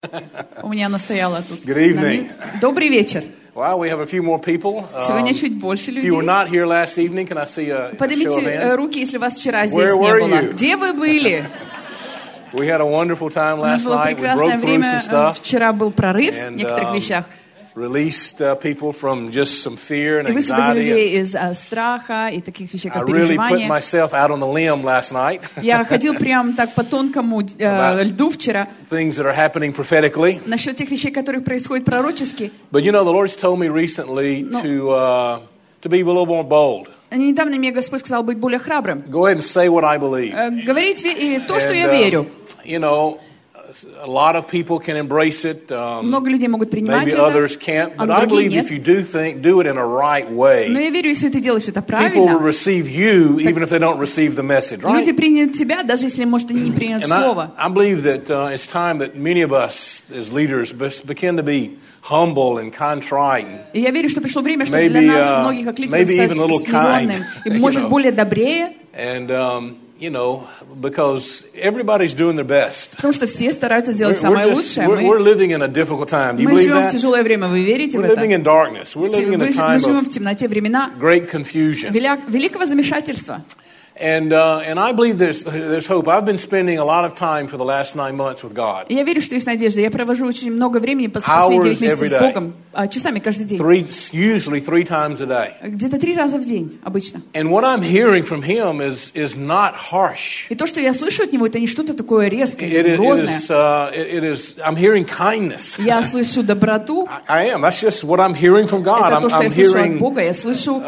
У меня оно стояло тут. Good evening. Добрый вечер. Wow, we have a few more people. Сегодня чуть больше If you were людей. not here last evening, can I see a show of Поднимите hands? руки, если вас вчера здесь Where не were было. you? Где вы были? We had a wonderful time У нас last было night. We прекрасное broke through some время. stuff Вчера был прорыв в and некоторых вещах. released people from just some fear and И высвободили anxiety. людей из страха и таких вещей, I как really put переживания. myself out on the limb last night. Я ходил прям так по тонкому льду вчера Things that are happening prophetically. насчет тех вещей, которые происходят пророчески. But you know, the Lord's told me recently to be a little more bold. Недавно мне Господь сказал быть более храбрым. Go ahead and say what I believe. Говорить то, что я And, верю. You know, a lot of people can embrace it. Много людей могут принимать Maybe это, others can't, а but I другие believe нет. if you do it in a right Но way, я верю, если ты делаешь это people will правильно, receive you even if they don't receive the message, люди right? примут тебя, даже если, может, они не примут And слово. I believe that it's time that many of us as leaders begin to be humble and contrite. И я верю, что пришло время, чтобы для Maybe, нас, многих как лидеров, maybe стать even a little смиренным и, kind, может, you know. более добрее, And, you know, because everybody's doing their best. потому что все стараются сделать самое лучшее. We're living in a difficult time. Do you Мы believe живем в that? тяжелое время, вы верите в We're это? living in darkness. We're living in a Мы time живем of в темноте времена great confusion. великого замешательства. And I believe there's hope. I've been spending a lot of time for the last 9 months with God. И я верю, что есть надежда. Я провожу очень много времени последние 9 месяцев every с day. Богом, часами каждый день. Usually 3 times a day. Где-то 3 раза в день обычно. And what I'm hearing from Him is not harsh. И то, что я слышу от Него, это не что-то такое резкое, It грозное. is. I'm hearing kindness. Я слышу доброту. I am. That's just what I'm hearing from God. Это то, что я I'm слышу от hearing Бога. Я слышу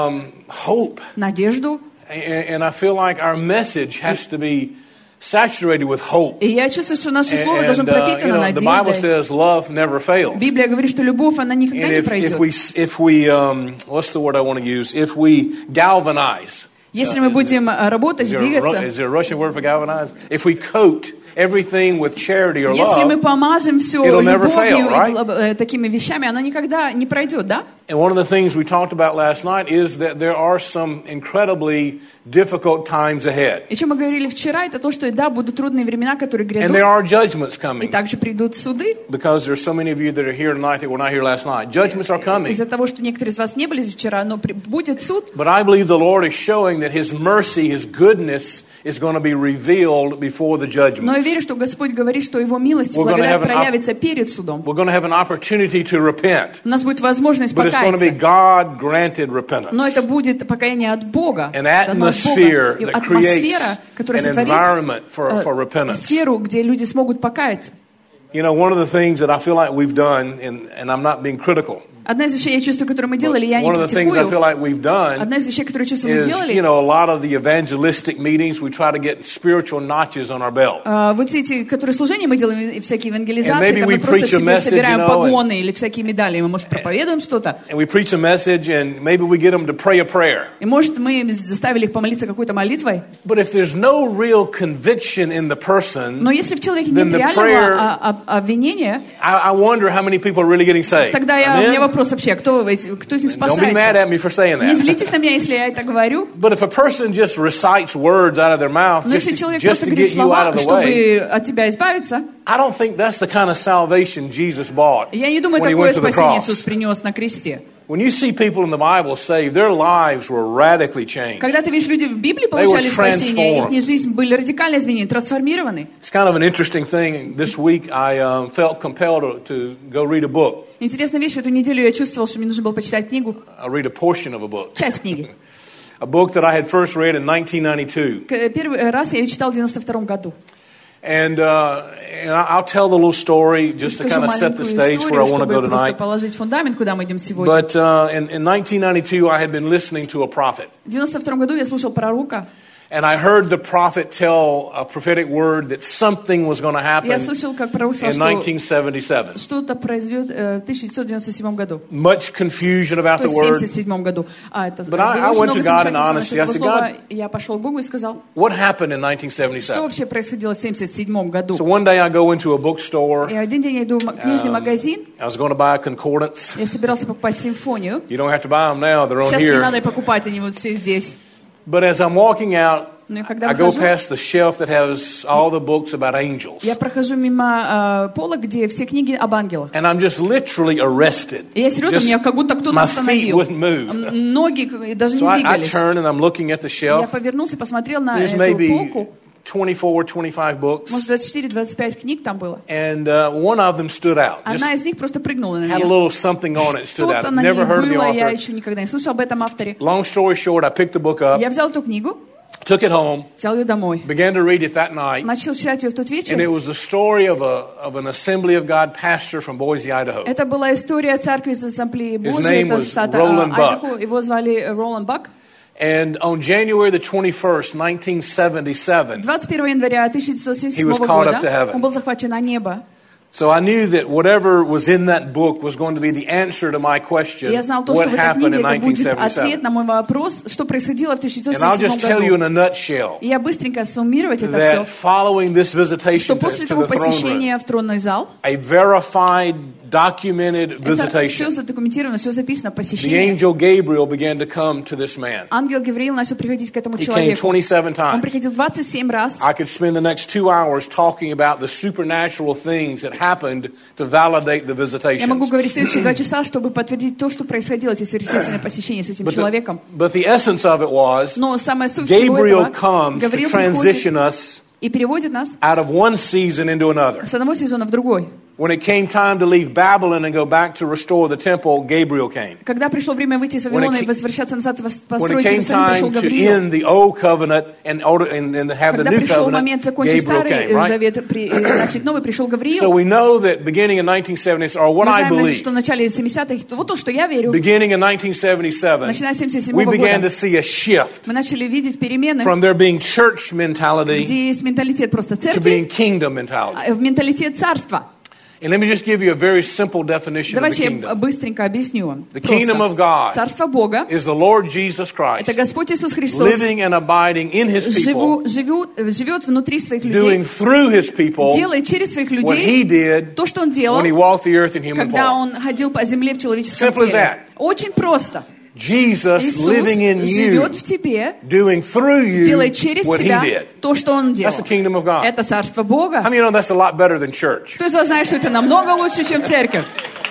hope. надежду. And I feel like our message has to be saturated with hope. И я чувствую, что наше слово And, должно пропитано you know, the Bible надеждой. says love never fails. Библия говорит, что любовь, она никогда не And пройдет. if we what's the word I want to use? If we galvanize. Если мы будем работать, двигаться, Is there a Russian word for galvanize? If we coat everything with charity or если мы love, помажем все it'll never любовью fail, и такими вещами, оно никогда не пройдет, да? and one of the things we talked about last night is that there are some incredibly difficult times ahead. И что мы говорили вчера, это то, что да, будут трудные времена, которые And there грядут, are judgments и coming. также придут суды. Because there's so many of you that are here tonight that were not here last night. Judgments are coming. Из-за того, что некоторые из вас не были здесь вчера, но будет суд. But I believe the Lord is showing that His mercy, His goodness is going to be revealed before the Но я judgments. верю, что Господь говорит, что Его милость и We're gonna благодать have an проявится перед судом. We're going to have an opportunity to repent. У нас будет возможность But it's going to be покаяться. God-granted repentance. Но это будет покаяние от Бога. An дано от atmosphere Бога. И that creates атмосфера, которая an сотворит environment for repentance. сферу, где люди смогут покаяться. You know, one of the things that I feel like we've done, and I'm not being critical, Одна из вещей, я чувствую, которую мы делали, я не one of the things I feel критикую. like we've done Одна из вещей, которую чувствую, мы is, делали, you know, a lot of the evangelistic meetings, we try to get spiritual notches on our belt. вот эти, которые служения мы делаем, и всякие And евангелизации, maybe там we мы просто preach a себе message, собираем you know, погоны или всякие медали, мы, может, проповедуем что-то, And we preach a message, and maybe we get them to pray a prayer. и, может, мы заставили их помолиться какой-то молитвой, But if there's no real conviction in the person, но если в человеке then нет the реального prayer, обвинения, I wonder how many people are really getting saved. тогда у Amen? меня вопрос вообще, кто из них Don't be mad спасается? at me for saying Не that. злитесь на меня, если я это говорю. But if a person just recites words out of their mouth Но just если to, человек just просто to говорит get you out слова, of the way, чтобы от тебя избавиться, I don't think that's the kind of salvation Jesus bought я не думаю, when he такое went to the спасение cross. Иисус принес на кресте. When you see people in the Bible saved, their lives were radically changed. Когда ты видишь, люди в Библии получали спасение, их жизнь были радикально изменены, трансформированы. It's kind of an interesting thing. This week I felt compelled to go read a book. Интересная вещь, в эту неделю я чувствовал, что мне нужно было почитать книгу, I read a portion of a book. часть книги. A book that I had first read in 1992. Первый раз я ее читал в 92 году. And I'll tell the little story just to kind of set the stage where I want to go чтобы просто tonight. положить фундамент, куда мы идем сегодня. But in 1992, I had been listening to a prophet. В 92 году я слушал пророка. And I heard the prophet tell a prophetic word that something was going to happen Я слышал, как пророк сказал, in что 1977. что-то произойдет в 1997 году. Much confusion about То the есть в word. 1977 году. Это But I было went очень to God in много honesty. I этого said, слова. God, Я пошел к Богу и сказал, what happened in что 1977? вообще происходило в 1977 году. So one day I go into a bookstore. И один день я иду в книжный магазин, I was going to buy a concordance. я собирался покупать симфонию. You don't have to buy them now. They're on Сейчас не here. надо покупать, они вот все здесь. But as I'm walking out, Но когда I go past the shelf that has all the books about angels. Я прохожу мимо полок, где все книги об ангелах. And I'm just literally arrested. И я серьезно, меня как будто кто-то остановил. Ноги даже не двигались. I turn and I'm looking at the shelf. Я повернулся и посмотрел на эту полку. 24-25 books. Может, 24-25 книг там было. And one of them stood out. Одна из них просто прыгнула на меня. Had a little something on it, stood out. Что-то на ней было, я еще никогда не слышал об этом авторе. Long story short, I picked the book up. Я взял эту книгу. Took it home. Взял ее домой. Began to read it that night. Начал читать ее в тот вечер. And it was the story of an Assembly of God pastor from Boise, Idaho. Это была история церкви из Ассамблеи Божьей, это штата Айдахо. Его звали Роланд Бак. And on January the 21st, 1977, 21 января 1977 года он был захвачен на небо. So I knew that whatever was in that book was going to be the answer to my question, what happened in 1977. На мой вопрос, что происходило в 1977 And I'll just tell you in a nutshell я быстренько суммировать это that все, following this visitation что после того посещения в тронный зал, a verified, documented visitation, это все задокументировано, все записано, the посещение. angel Gabriel began to come to this man. Ангел Гавриил начал приходить к этому He came человеку. 27 Он times. приходил 27 раз. I could spend the next 2 hours talking about the supernatural things that happened to validate the visitations. Я могу говорить следующие 2 часа, чтобы подтвердить то, что происходило, эти сверхъестественные посещения с этим человеком. But the essence of it was, но самая суть всего Gabriel этого, comes to transition us и переводит нас out of one season into another. с одного сезона в другой. When it came time to leave Babylon and go back to restore the temple, Gabriel came. Когда пришло время выйти из Вавилона и возвращаться назад, построить Иерусалим, пришел Гавриил. When it came time to end the old covenant and have the new covenant, Gabriel came. Когда пришел момент закончить Старый Завет и начать новый, пришел Гавриил. So we know that beginning in 1970s, or what I believe, мы знаем, что в начале 70-х, вот то, что я верю. Beginning in 1977, начиная с 77 we года, began to see a shift. Мы начали видеть перемены. From there being church mentality, где есть менталитет просто церкви, to being kingdom mentality. В менталитет царства. And let me just give you a very simple definition of the kingdom. Давайте я быстренько объясню вам. The kingdom of God Царство Бога is the Lord Jesus Christ, это Господь Иисус Христос, living and abiding in His people, живет внутри своих людей, doing through His people делает через своих людей what He did то, что Он делал, when He walked the earth in human когда form. Он ходил по земле в человеческом Simple as теле. that. Очень просто. Jesus living in you, живет в тебе, doing through you делает через what тебя He did. то, что Он делал. That's the kingdom of God. Это Царство Бога. How many know that's a lot better than church? Кто из вас знает, что это намного лучше, чем церковь?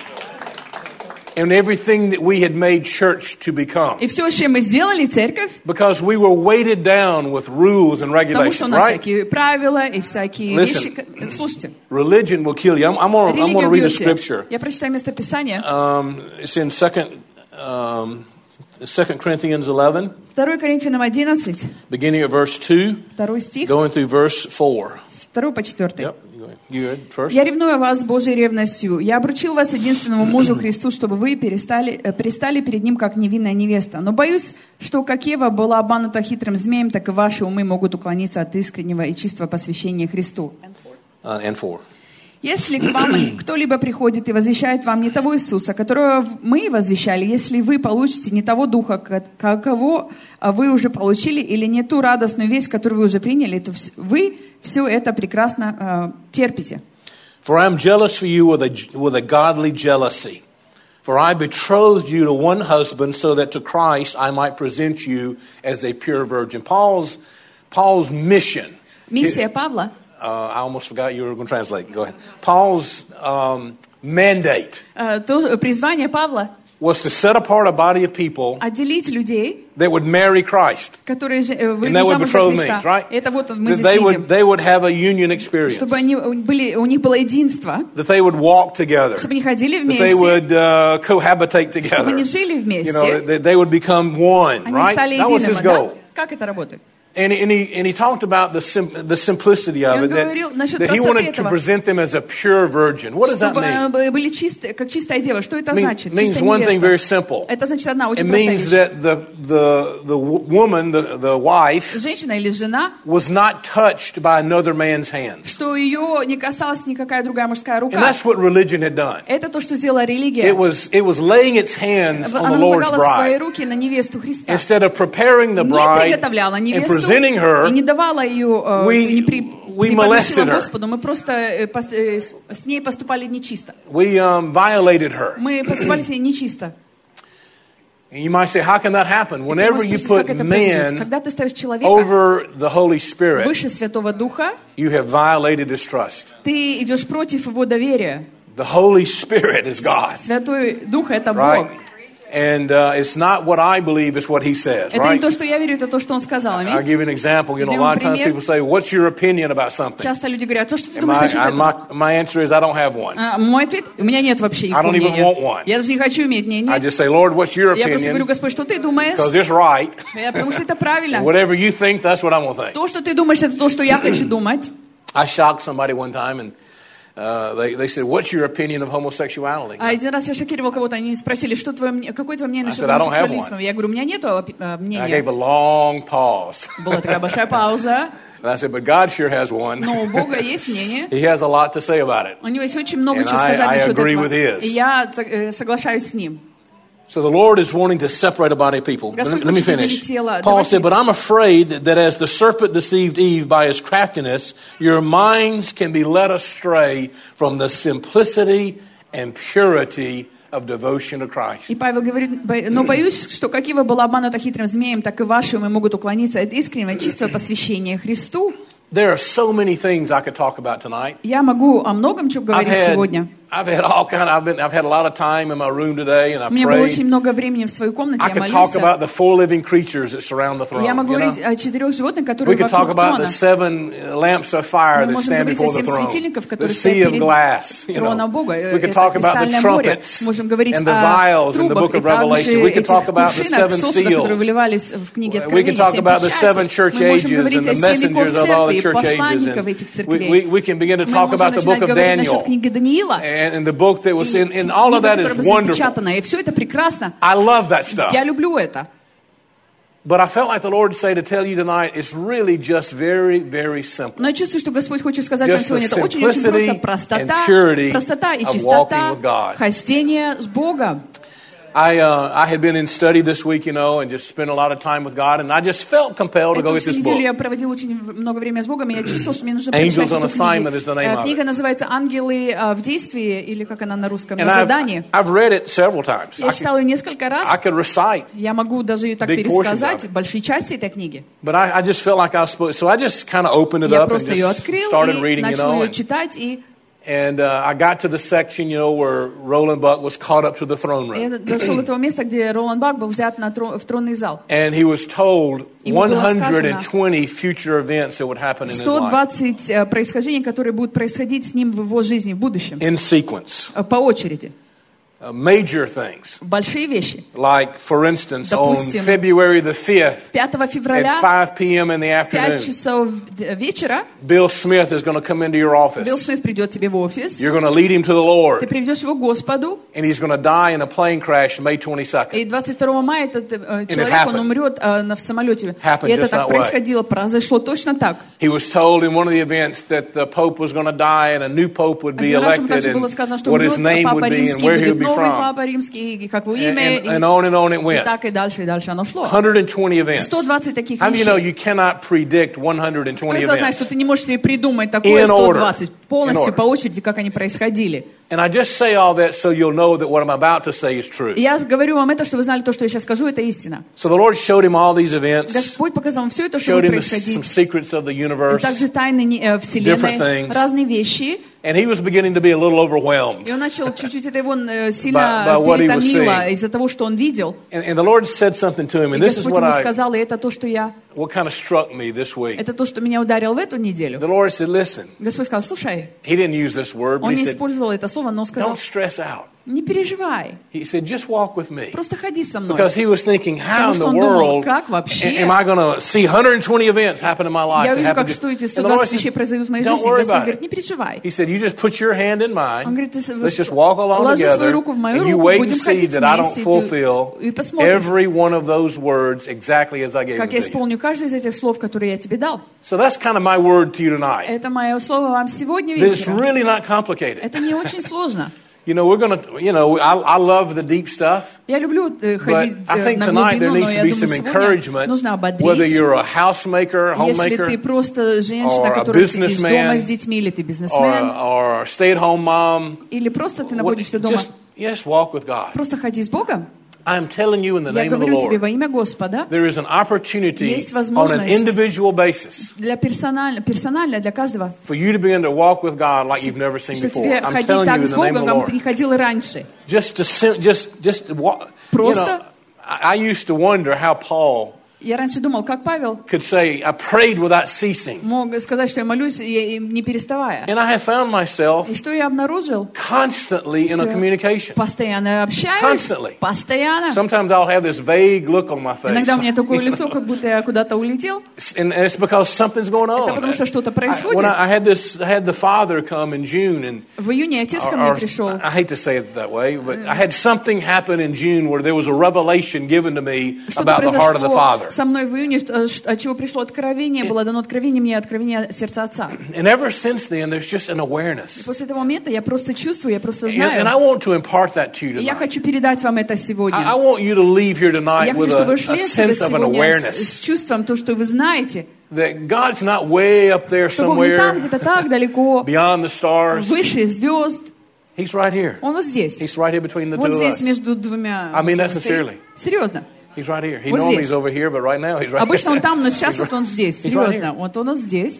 And everything that we had made church to become. И все, с чем мы сделали церковь, because we were weighted down with rules and regulations, потому что у нас всякие правила и всякие вещи. Слушайте. Religion will kill you. I'm going to read a scripture. Я прочитаю место Писания. It's in 2 Corinthians 11. 2 Коринфянам 11. Beginning at verse 2. 2 стих. Going through verse 4. С 2 по 4. Yep. «Я ревную о вас Божьей ревностью. Я обручил вас единственному мужу Христу, чтобы вы пристали перед Ним, как невинная невеста. Но боюсь, что как Ева была обманута хитрым змеем, так и ваши умы могут уклониться от искреннего и чистого посвящения Христу». «Если к вам кто-либо приходит и возвещает вам не того Иисуса, которого мы возвещали, если вы получите не того Духа, какого вы уже получили, или не ту радостную весть, которую вы уже приняли, то вы все это прекрасно терпите. For I am jealous for you with a godly jealousy. For I betrothed you to one husband, so that to Christ I might present you as a pure virgin». Paul's mission. Миссия Павла. I almost forgot you were going to translate. Go ahead. Paul's mandate. Призвание Павла was to set apart a body of people отделить людей, that would marry Christ, которые and that would betroth me, right? Это вот мы здесь видим. They would have a union experience. Чтобы у них было единство. That they would walk together. Чтобы они ходили вместе. That they would cohabitate together. Чтобы они жили вместе. You know, they would become one, right? That was his goal. Как это работает? And he talked about the simplicity of it, that he wanted to present them as a pure virgin. What does that mean? Были чистые, как чистая дева. Что это значит? It means one thing very simple. Это значит одна очень простая вещь. It means that the woman, the wife, женщина или жена, was not touched by another man's hands. Что ее не касалась никакая другая мужская рука. And that's what religion had done. Это то, что сделала религия. It was laying its hands on the Lord's bride. Свои руки на невесту Христа. Instead of preparing the bride and presenting her, и не давала ее, не преподносила Господу, мы просто с ней поступали нечисто. We violated her. Мы поступали с ней нечисто. And you might say, how can that happen? Whenever you put man over the Holy Spirit, you have violated his trust. Ты идешь против его доверия. The Holy Spirit is God. Святой Дух — это Бог. And it's not what I believe, it's what he says, это не то, что я верю, это то, что он сказал. I'll give you an example. You know, a lot of times people say, what's your opinion about something? Часто люди говорят, что ты думаешь насчет этого? My answer is, I don't have one. Мой ответ, у меня нет вообще их мнения. I don't even want one. Я даже не хочу иметь мнения. I just say, Lord, what's your opinion? Я просто говорю, Господь, что ты думаешь? Because it's right. Потому что это правильно. Whatever you think, that's what I'm going to think. То, что ты думаешь, это то, что я хочу думать. I shocked somebody one time and they said, "What's your opinion of homosexuality?" Один раз я шокировал кого-то, они спросили, что какое твое мнение насчет гомосексуализма? Я говорю, у меня нет мнения. I gave a long pause. Была такая большая пауза. And I said, but God sure has one. Но у Бога есть мнение. He has a lot to say about it. У него есть очень много чего сказать насчет этого. И я соглашаюсь с ним. So the Lord is wanting to separate a body of people. Let me finish. Paul said, but I'm afraid that as the serpent deceived Eve by his craftiness, your minds can be led astray from the simplicity and purity of devotion to Christ. И Павел говорит, но боюсь, что как Ива была обманута хитрым змеем, так и ваши умы могут уклониться от искреннего чистого посвящения Христу. There are so many things I could talk about tonight. Я могу о многом чем говорить сегодня. I've had a lot of time in my room today, and I prayed. У меня было очень много времени в своей комнате, я молился. I could talk about the 4 living creatures that surround the throne. Я могу говорить о 4 животных, которые вокруг трона. We could talk about the 7 lamps of fire that stand before the throne. The sea of glass. Троном Бога. We could talk about the trumpets and the vials in the book of Revelation. We could talk about the 7 seals. We could talk about the 7 church ages and the messengers of all the church ages. We can begin to talk about the book of Daniel. And the book that was in all of that is wonderful. I love that stuff. But I felt like the Lord would say to tell you tonight, it's really just very, very simple. Но я чувствую, что Господь хочет сказать вам сегодня, это очень-очень просто. Простота и чистота хождения с Богом. I had been in study this week, and just spent a lot of time with God, and I just felt compelled to go get this book. Я проводил очень много времени с Богом, и я чувствовал, что мне нужно прочитать эту книгу. Книга называется «Ангелы в действии», или как она на русском, на задании. I've read it several times. Я читал ее несколько раз. I could recite. Я могу даже ее так пересказать, большие части этой книги. But I just felt like I was supposed, so I just kind of opened it up and just started reading, начал ее читать и And I got to the section, where Roland Buck was caught up to the throne room. Я дошел до того места, где Роланд Бак был взят в тронный зал. And he was told 120 future events that would happen in his life. 120 происхождений, которые будут происходить с ним в его жизни в будущем. In sequence. По очереди. Major things. Большие вещи. Like, for instance, on February the 5th, 5 февраля, at 5 p.m. in the afternoon, 5 часов вечера, Bill Smith is going to come into your office. Билл Смит придет тебе в офис. You're going to lead him to the Lord. Ты приведешь его к Господу. And he's going to die in a plane crash May 22nd. И 22 мая этот человек, он умрет в самолете. И это так происходило, произошло точно так. He was told in one of the events that the Pope was going to die and a new Pope would be elected and what his name would be and where he would be from. Папа римский, как его имя, and on it went. И так и дальше оно шло. 120 events. 120 таких вещей. How do you cannot predict 120 events? Кто знает, что ты не можешь себе придумать такое 120 полностью по очереди, как они происходили. And I just say all that so you'll know that what I'm about to say is true. Я говорю вам это, чтобы вы знали, то, что я сейчас скажу, это истина. So the Lord showed him all these events. Господь показал ему все это, что происходило. Some secrets of the universe. И также тайны вселенной, разные вещи. And he was beginning to be a little overwhelmed. И он начал чуть-чуть это его сильно перетомило из-за того, что он видел. And the Lord said something to him, and this is what сказал, и это то, что what kind of struck me this week. Это то, что меня ударило в эту неделю. The Lord said, listen. Господь сказал, слушай. He didn't use this word, but он не использовал это слово, но сказал, don't stress out. Не переживай. He said, just walk with me. Просто ходи со мной. Because he was thinking, how in the world am I going to see 120 events happen in my life? Я вижу, как что эти 120 вещей произойдут в моей жизни. Господь говорит, не переживай. He said, you just put your hand in mine. Он говорит, let's just walk along together, and you wait and see that I don't fulfill every one of those words exactly as I gave them to you. Как я исполню каждое из этих слов, которые я тебе дал. So that's kind of my word to you tonight. Это мое слово вам сегодня вечером. It's really not complicated. Это не очень сложно. We're going to, I love the deep stuff. Я люблю ходить I think tonight there needs to be some encouragement, whether you're a housemaker, a homemaker, если ты просто женщина, которая сидишь дома с детьми, или ты бизнесмен, or stay-at-home mom, или просто ты находишься дома. Just walk with God. Просто ходи с Богом. I'm telling you in the Я name of the говорю тебе во Lord, имя Господа, there is an opportunity есть on an возможность individual basis для персонально для каждого, for you to begin to walk with God like you've never seen что before. тебе I'm ходить telling you так in с the name Богом, of the как ты не Lord. ходил и раньше. Just to walk. Просто. I used to wonder how Paul Я раньше думал, как Павел could say, I prayed without ceasing. мог сказать, что я молюсь не переставая. And I have found myself И что я обнаружил? constantly in a communication. Постоянно общаюсь. Constantly. Постоянно. Sometimes I'll have this vague look on my face. Иногда у меня такое лицо, как будто я куда-то улетел. And it's because something's going on. Это потому что что-то происходит. I had the father come in June, and в июне отец ко мне пришел. I hate to say it that way, but I had something happen in June where there was a revelation given to me about the heart of the Father. Со мной в июне, от чего пришло откровение, было дано откровение мне, откровение сердца Отца. And ever since then, there's just an awareness. И после этого момента я просто чувствую, я просто знаю. And I want to impart that to you tonight. И я хочу передать вам это сегодня. I want you to leave here tonight with a sense of an awareness. С чувством, то, что вы знаете. That God's not way up there somewhere beyond the stars. Выше звезд. He's right here. Он вот здесь. He's right here between the two of us. Вот здесь между двумя. I mean that sincerely. Серьезно. He's right here. He normally is over here, but right now he's right here. Обычно он там, но сейчас вот он здесь. Серьезно. Вот он здесь.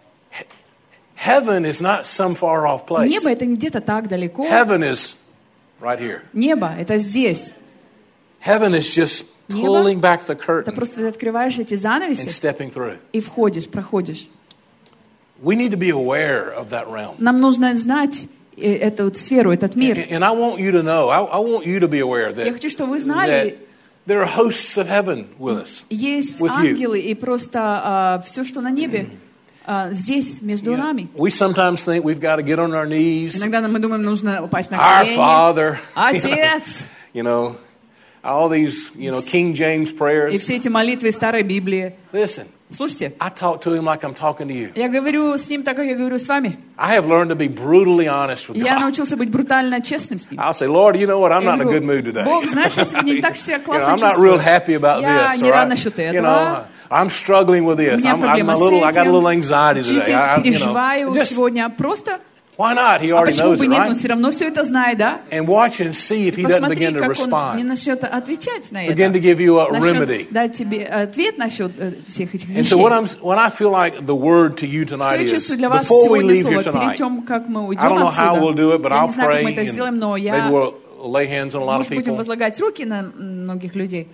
Heaven is not some far off place. Небо это не где-то так далеко. Heaven is right here. Небо это здесь. Heaven is just pulling back the curtain. Это просто ты открываешь эти занавеси and stepping through. И входишь, проходишь. We need to be aware of that realm. Нам нужно знать эту сферу, этот мир. And I want you to know, I want you to be aware that. Я хочу, чтобы вы знали. There are hosts of heaven with us. Есть ангелы и просто все, что на небе, здесь между нами. We sometimes think we've got to get on our knees. Иногда мы думаем, нужно упасть на колени. Our Father. Отец. You know, all these, King James prayers. И все эти молитвы старой Библии. Listen. Слушайте. I talk to him like I'm talking to you. Я говорю с ним так, как я говорю с вами. I have learned to be brutally honest with God. Я научился быть брутально честным с ним. I'll say, Lord, you know what? I'm not in a good mood today. Бог, знаешь, я сегодня не так себя классно чувствую. I'm not real happy about this. Я не рад насчет этого. I'm struggling with this. I got a little anxiety today. Чуть-чуть переживаю сегодня. Просто. Why not? He already knows it, right? Он все равно все это знает, да? And watch and see if he doesn't begin to respond. Посмотри, как он не начнет отвечать на это. Begin to give you a remedy. Дать тебе ответ насчет всех этих вещей. And so what I feel like the word to you tonight is, before we leave here tonight, I don't know how we'll do it, but I'll pray and maybe we'll lay hands on a lot of people. Будем возлагать руки на многих людей.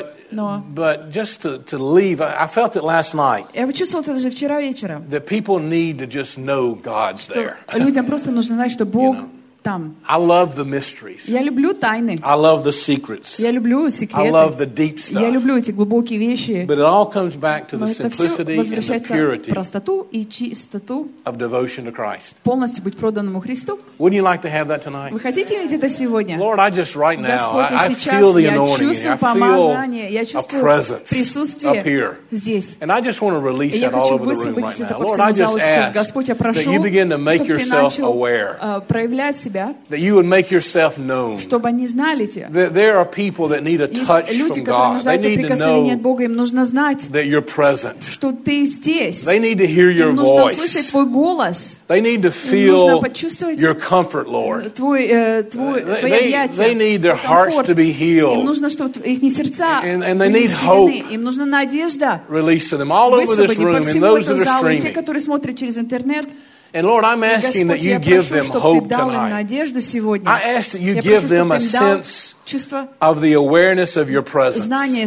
But just to leave, I felt it last night. Я чувствовал это даже вчера вечером. That people need to just know God's there. Людям просто нужно знать, что Бог там. I love the mysteries. Я люблю тайны. I love the secrets. Я люблю секреты. I love the deep stuff. Я люблю эти глубокие вещи. But it all comes back to the simplicity and the purity простоту и чистоту of devotion to Christ. Полностью быть проданному Христу. Wouldn't you like to have that tonight? Вы хотите иметь это сегодня? Lord, I just right now, Господь, I сейчас feel the я anointing. чувствую помазание, я чувствую присутствие здесь. And I just want to release that all over the room right now. Lord, I just ask that you begin to make yourself aware. Проявлять себя. That you would make yourself known. Чтобы они знали тебя. There are people that need a touch from God. They need to know от Бога, им нужно знать, that you're present. Что ты здесь. They need to hear your voice. Им нужно услышать твой голос. They need to feel your comfort, Lord. Твои объятия. They need their hearts to be healed. Им нужно, чтобы их сердца and they need hope. Им нужна надежда. Released to them all over this room and those that are streaming. Те, которые смотрят через интернет. And Lord, I'm asking that you give them hope tonight. I ask that you give them a sense of the awareness of your presence.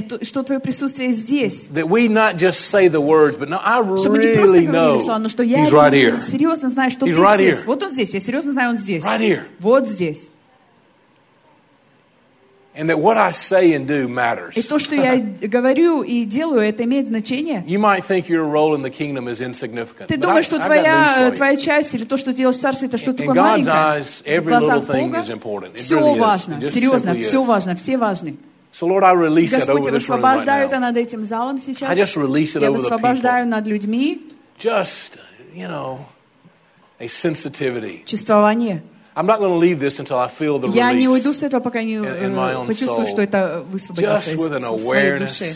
That we not just say the words, but no, I really know He's right here. He's right here. Вот он здесь, я серьезно знаю, он здесь. Right here. Вот здесь. And that what I say and do matters. И то, что я говорю и делаю, это имеет значение. You might think your role in the kingdom is insignificant. Ты думаешь, что твоя часть или то, что делаешь в царстве, это что-то такое маленькое. В глазах Бога все важно, серьезно, все важно, все важны. So Lord, I release that Господь, over я this room right высвобождаю это now. над этим залом сейчас. I just release it Я over the высвобождаю people. над людьми. Just, a sensitivity. Чувствование. I'm not going to leave this until I feel the Я не уйду release с этого, пока не почувствую, что это высвободится just with an awareness.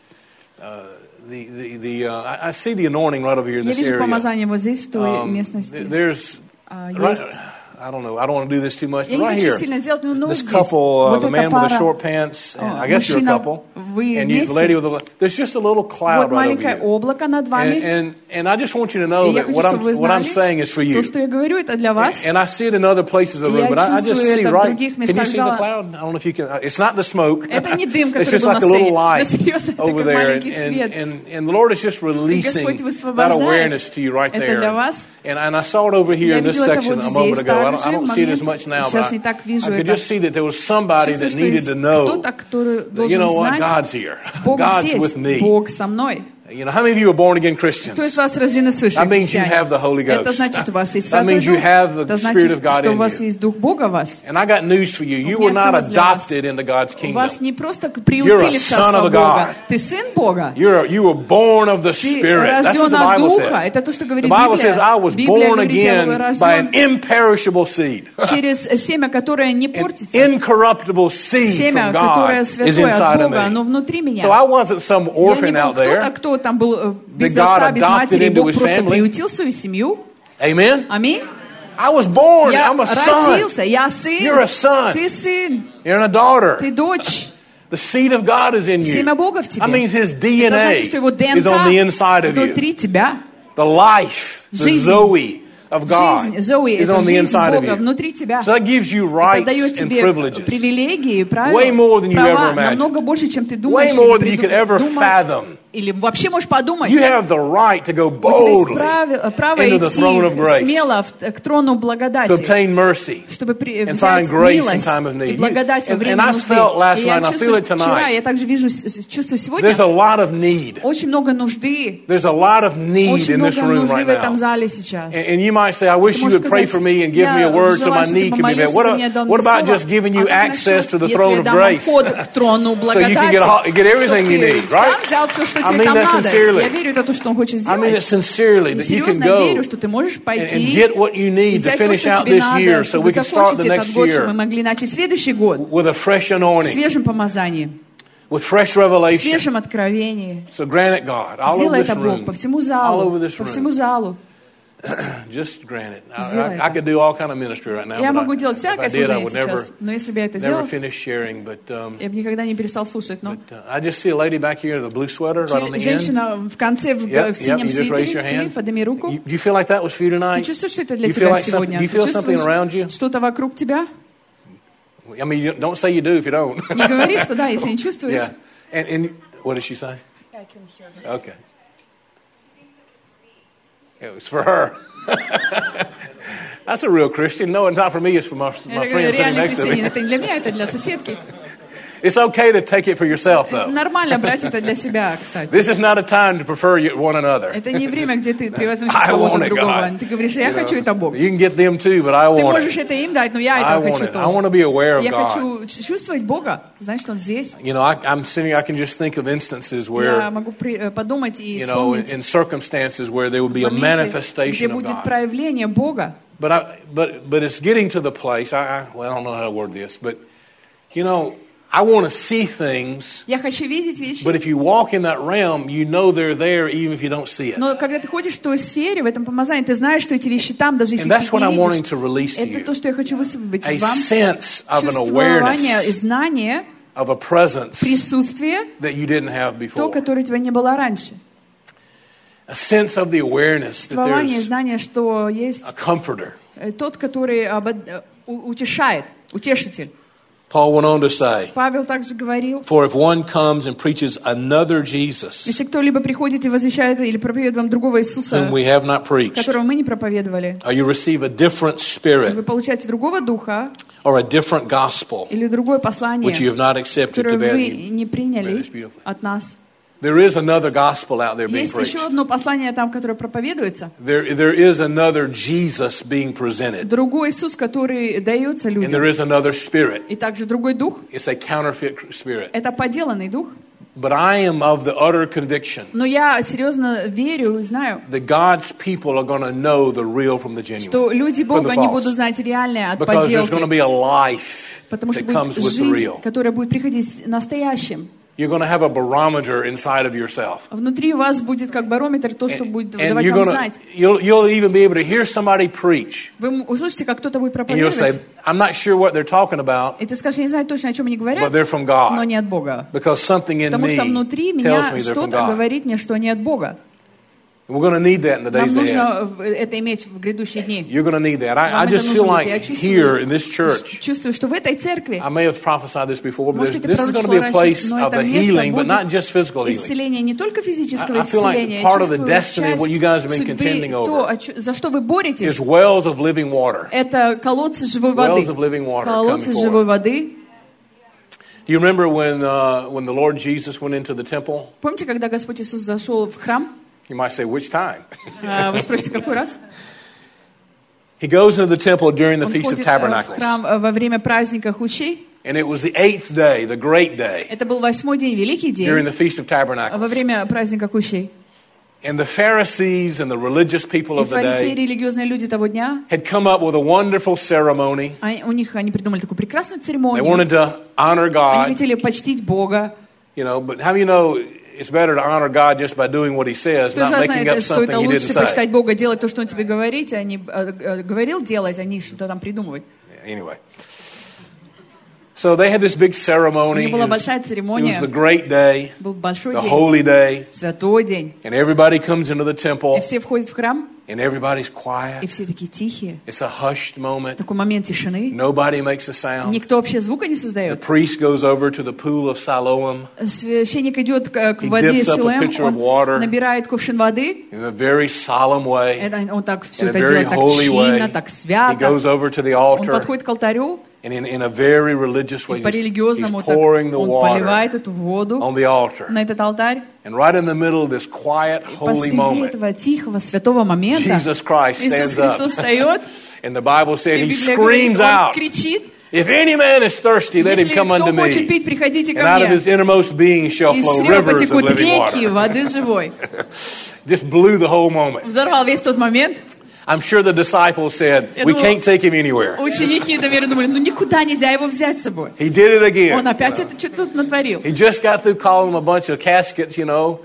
I see the anointing right over here in Я this вижу area. помазание вот здесь, в той местности. I don't know. I don't want to do this too much. But right here, this couple, the man with the short pants, and I guess you're a couple, and the lady with the. There's just a little cloud right over you. And I just want you to know that what I'm saying is for you. And I see it in other places of the room, but I just see right. Can you see the cloud? I don't know if you can. It's not the smoke. It's just like a little light over there, and the Lord is just releasing that awareness to you right there. And I saw it over here in this section a moment ago. I don't see it as much now, but I could just see that there was somebody that needed to know that, you know what, God's here. God's with me. You know, how many of you are born again Christians? That means you have the Holy Ghost. That means you have the Spirit of God in you. And I got news for you. You were not adopted into God's kingdom. You're a son of God. You were born of the Spirit. That's what the Bible says. The Bible says, I was born again by an imperishable seed. An incorruptible seed from God is inside of me. So I wasn't some orphan out there. Там был без отца, без матери, Бог просто приютил свою семью. Amen. Аминь. I was born. Я I'm a son. родился, я сын. You're a son. Ты сын. You're a daughter. Ты дочь. The seed of God is in you. Семя Бога в тебе. That means His DNA Это значит, что его ДНК is on the inside of you. внутри тебя. The life, the Zoe of God is on the inside of you. So that gives you rights and privileges. Way more than you ever imagined. Way more than you could ever fathom. Или вообще можешь подумать. You have the right to go boldly into the throne of grace, к трону благодати, to obtain mercy, чтобы and find grace in time of need. And I felt last night, and I feel it tonight. Я также вижу, чувствую сегодня. There's a lot of need. Очень много нужды. There's a lot of need in this room right now. And you might say, I wish you would pray for me and give me a word so my need can be met. What about just giving you access to the throne of grace so you can get everything you need, right? I mean that sincerely. I mean it sincerely, that you can go and get what you need to finish out this year so we can start the next year with a fresh anointing, with fresh revelation. So grant it, God, all over this room, all over this room. Just grant it. I could do all kind of ministry right now. Я могу делать всякое служение сейчас, но если бы я это делал, я бы никогда не перестал слушать. I just see a lady back here in the blue sweater right on the end. Женщина в конце в синем свитере. Подними руку. Do you feel like that was for you tonight? Ты чувствуешь, что это для тебя сегодня? Do you feel something around you? Что-то вокруг тебя? I mean, don't say you do if you don't. Не говори, что да, если не чувствуешь. And what did she say? I can hear her. Okay. It was for her. That's a real Christian. No, it's not for me. It's for my friend sitting next to me. Это не для меня, это для соседки. It's okay to take it for yourself, though. Нормально брать это для себя, кстати. This is not a time to prefer one another. Это не время, где ты возьмешь кого-то другого. Ты говоришь, я хочу это Бог. You can get them too, but I want it. Ты можешь это им дать, но я это хочу тоже. I want to be aware of God. Я хочу чувствовать Бога, знать, что Он здесь. You know, I'm sitting. I can just think of instances where, я могу подумать и вспомнить, in circumstances where there would be a manifestation of God. Где будет проявление Бога. But it's getting to the place. I don't know how to word this, but you know. I want to see things, but if you walk in that realm, you know they're there even if you don't see it. Но когда ты ходишь в той сфере, в этом помазании, ты знаешь, что эти вещи там, даже если ты не видишь. Это то, что я хочу высвободить вам. Чувствование и знание, присутствие, то, которое у тебя не было раньше. Чувствование, знание, что есть тот, который утешает, утешитель. Paul went on to say, Павел также говорил, for if one comes and preaches another Jesus, если кто-либо приходит и возвещает или проповедует вам другого Иисуса, whom we have not preached, которого мы не проповедовали, or you receive a different spirit, вы получаете другого духа, or a different gospel, или другое послание, which you have not accepted, которое вы не приняли от нас. There is another gospel out there being Есть preached. еще одно послание там, которое проповедуется. There is another Jesus being presented. Другой Иисус, который дается людям. And there is another spirit. И также другой дух. It's a counterfeit spirit. Это подделанный дух. But I am of the utter conviction. Но я серьезно верю и знаю. That God's people are going to know the real from the genuine. Что люди Бога не будут знать реальное от подделки. Because there's going to be a life Потому что that comes будет with the жизнь, real. которая будет приходить настоящим. You're going to have a barometer inside of yourself. Внутри вас будет как барометр, то, что будет давать вам знать. You'll even be able to hear somebody preach. Вы услышите, как кто-то будет And you'll say, проповедовать. I'm not sure what they're talking about, И ты скажешь, я не знаю точно, о чем они говорят, but they're from но God. не от Бога. Because something in Потому me что внутри tells меня me they're from что-то God. говорит мне, что они от Бога. We're going to need that in the Нам days ahead. нужно это иметь в грядущие дни. You're going to need that. I Вам just это feel нужно like будет. Я here in this church, чувствую, что в этой церкви, I may have prophesied this before, but может, это this is going to be a пророчество place раньше, но of это the место healing, but будет not just physical healing. исцеление не только физического I feel like исцеления, part of the чувствую destiny of what you guys have been часть contending судьбы, то, over за что вы боретесь, is wells of living water. это колодцы живой воды. Wells of living water Колодцы coming живой forth. воды. Do you remember when the Lord Jesus went into the temple? Помните, когда Господь Иисус зашел в храм? You might say, which time? Вы спросите, какой раз? He goes into the temple during the Он Feast of входит в Tabernacles. храм во время праздника Хущей. And it was the 8th day, the great day, Это был 8-й день, великий during день, the Feast of во Tabernacles. время праздника Хущей. And the Pharisees and the religious people И of the фарисеи, day религиозные люди того дня, had come up with a wonderful ceremony. они придумали такую прекрасную They церемонию. wanted to honor Они God, хотели почтить Бога. but how do you know it's better to honor God just by doing what He says, Кто not making up знает, что это something He didn't лучше say? почитать Бога, делать то, что Он тебе говорит, а не говорил делать, а не что-то там придумывать. Anyway. So they had this big У ceremony. них была большая It was церемония, the great day, был большой the день, holy day, святой день. and everybody comes into the temple, И все входят в храм, and everybody's и quiet. все такие тихие. It's a hushed moment. Такой момент тишины. Nobody makes a sound. Никто вообще звука не The создает. priest goes over to the pool of Siloam Священник идет к He воде dips up a Силоэм, pitcher of он water. набирает кувшин воды. in a very solemn way, Он так все in a это very делает так holy чинно, way. так He свято. goes over to the Он altar, подходит к алтарю, and in a very religious way, и по-религиозному he's так pouring the он water поливает эту воду on the altar. на этот алтарь. And right in the middle of this quiet, holy Посреди moment, этого тихого, святого момента Jesus Christ Иисус stands up. Христос встает, And the Bible said и he Библия говорит, screams он out, кричит: "If any man is thirsty, let him если come unto кто хочет me. пить, приходите And ко out of мне. his innermost being shall Из flow чрева rivers of потекут living реки water." воды живой. Just blew the whole moment. Взорвал весь тот момент. I'm sure the disciples said, Я "We думаю, can't take him anywhere." Ученики, наверное, думали, никуда нельзя его взять с собой. He did it again. Он опять это что-то тут натворил. He just got through calling them a bunch of caskets,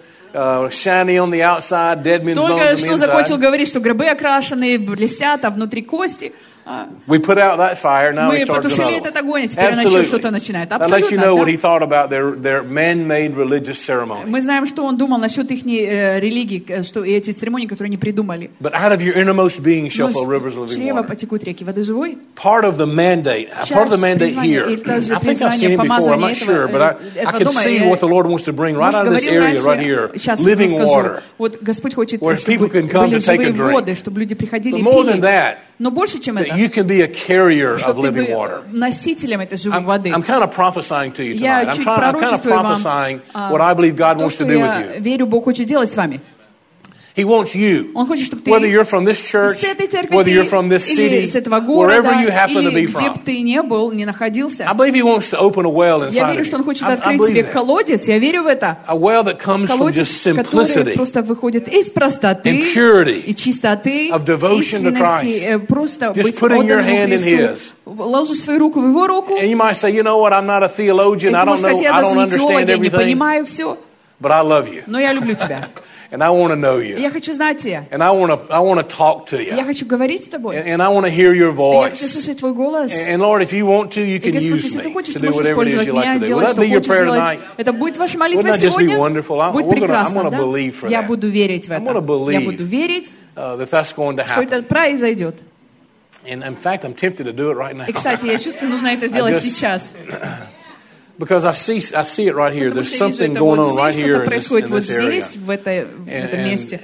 shiny on the outside, dead men's bones Только on the что закончил inside. говорить, что гробы окрашенные, блестят, а внутри кости. We put out that fire, now he Мы starts потушили another этот one. огонь, а теперь она еще что-то Absolutely. начинает. That lets you know what he Абсолютно. thought about their man-made religious ceremony. Мы знаем, что он думал насчет их религии, что эти церемонии, которые они придумали. But out of your innermost being shall Но flow rivers of из living чрева water. потекут реки воды живой. Part of the mandate here. Или даже I think I've seen призвание it before, I'm помазания not sure, but I этого can дома. see what the Lord wants to bring right out of this Говорил area right here. раньше, сейчас Living скажу. water. Вот Господь хочет, Where people чтобы can come были to take a живые drink. воды, чтобы люди приходили But и more than пили. that, Но больше, чем это, that you can be a carrier of чтобы ты living water. был носителем этой живой воды. I'm kind of prophesying to you Я tonight. чуть I'm kind of пророчествую вам prophesying what I believe God то, wants to что do with я you. верю, Бог хочет делать с вами. He wants you, Он хочет, чтобы ты whether you're from this church, с этой церкви whether you're from this или city, с этого wherever города, you happen to или be где бы from. ты не был, не находился. I believe He wants to open a well Я inside верю, of что Он you. хочет I открыть believe тебе that. колодец, я верю в это. A well that comes from just Колодец, который simplicity, просто выходит из простоты and purity, и чистоты, of devotion to искренности, просто Just быть putting your hand отданным in Христу. Ложишь свою руку в Его руку, And you might say, you know what, I'm not a и theologian, ты I don't можешь сказать, know, я I даже don't не теолог, understand я не everything, понимаю все, but I love you, но я люблю тебя. and I want to know И you, я хочу знать тебя. and I want to talk to Я you, хочу говорить с тобой. and I want to hear your Я хочу voice. слышать твой голос. And Lord, if you want to, you И, can Господь, use если ты me хочешь, to ты do можешь whatever it is использовать you меня, like to do. Will делать, that что be your хочешь prayer делать. tonight? Это будет ваша молитва Wouldn't that just be сегодня? wonderful? Будет I'm gonna прекрасно, believe for да? Я that. буду верить в I'm это. gonna believe Я буду верить, that that's going to что это happen. произойдет. And in fact, I'm tempted to do it right now. И, кстати, я чувствую, нужно это сделать just- сейчас. Because I see it right here. Потому There's что я вижу something это going вот on right здесь, here что-то in происходит вот this area. здесь, в этом месте.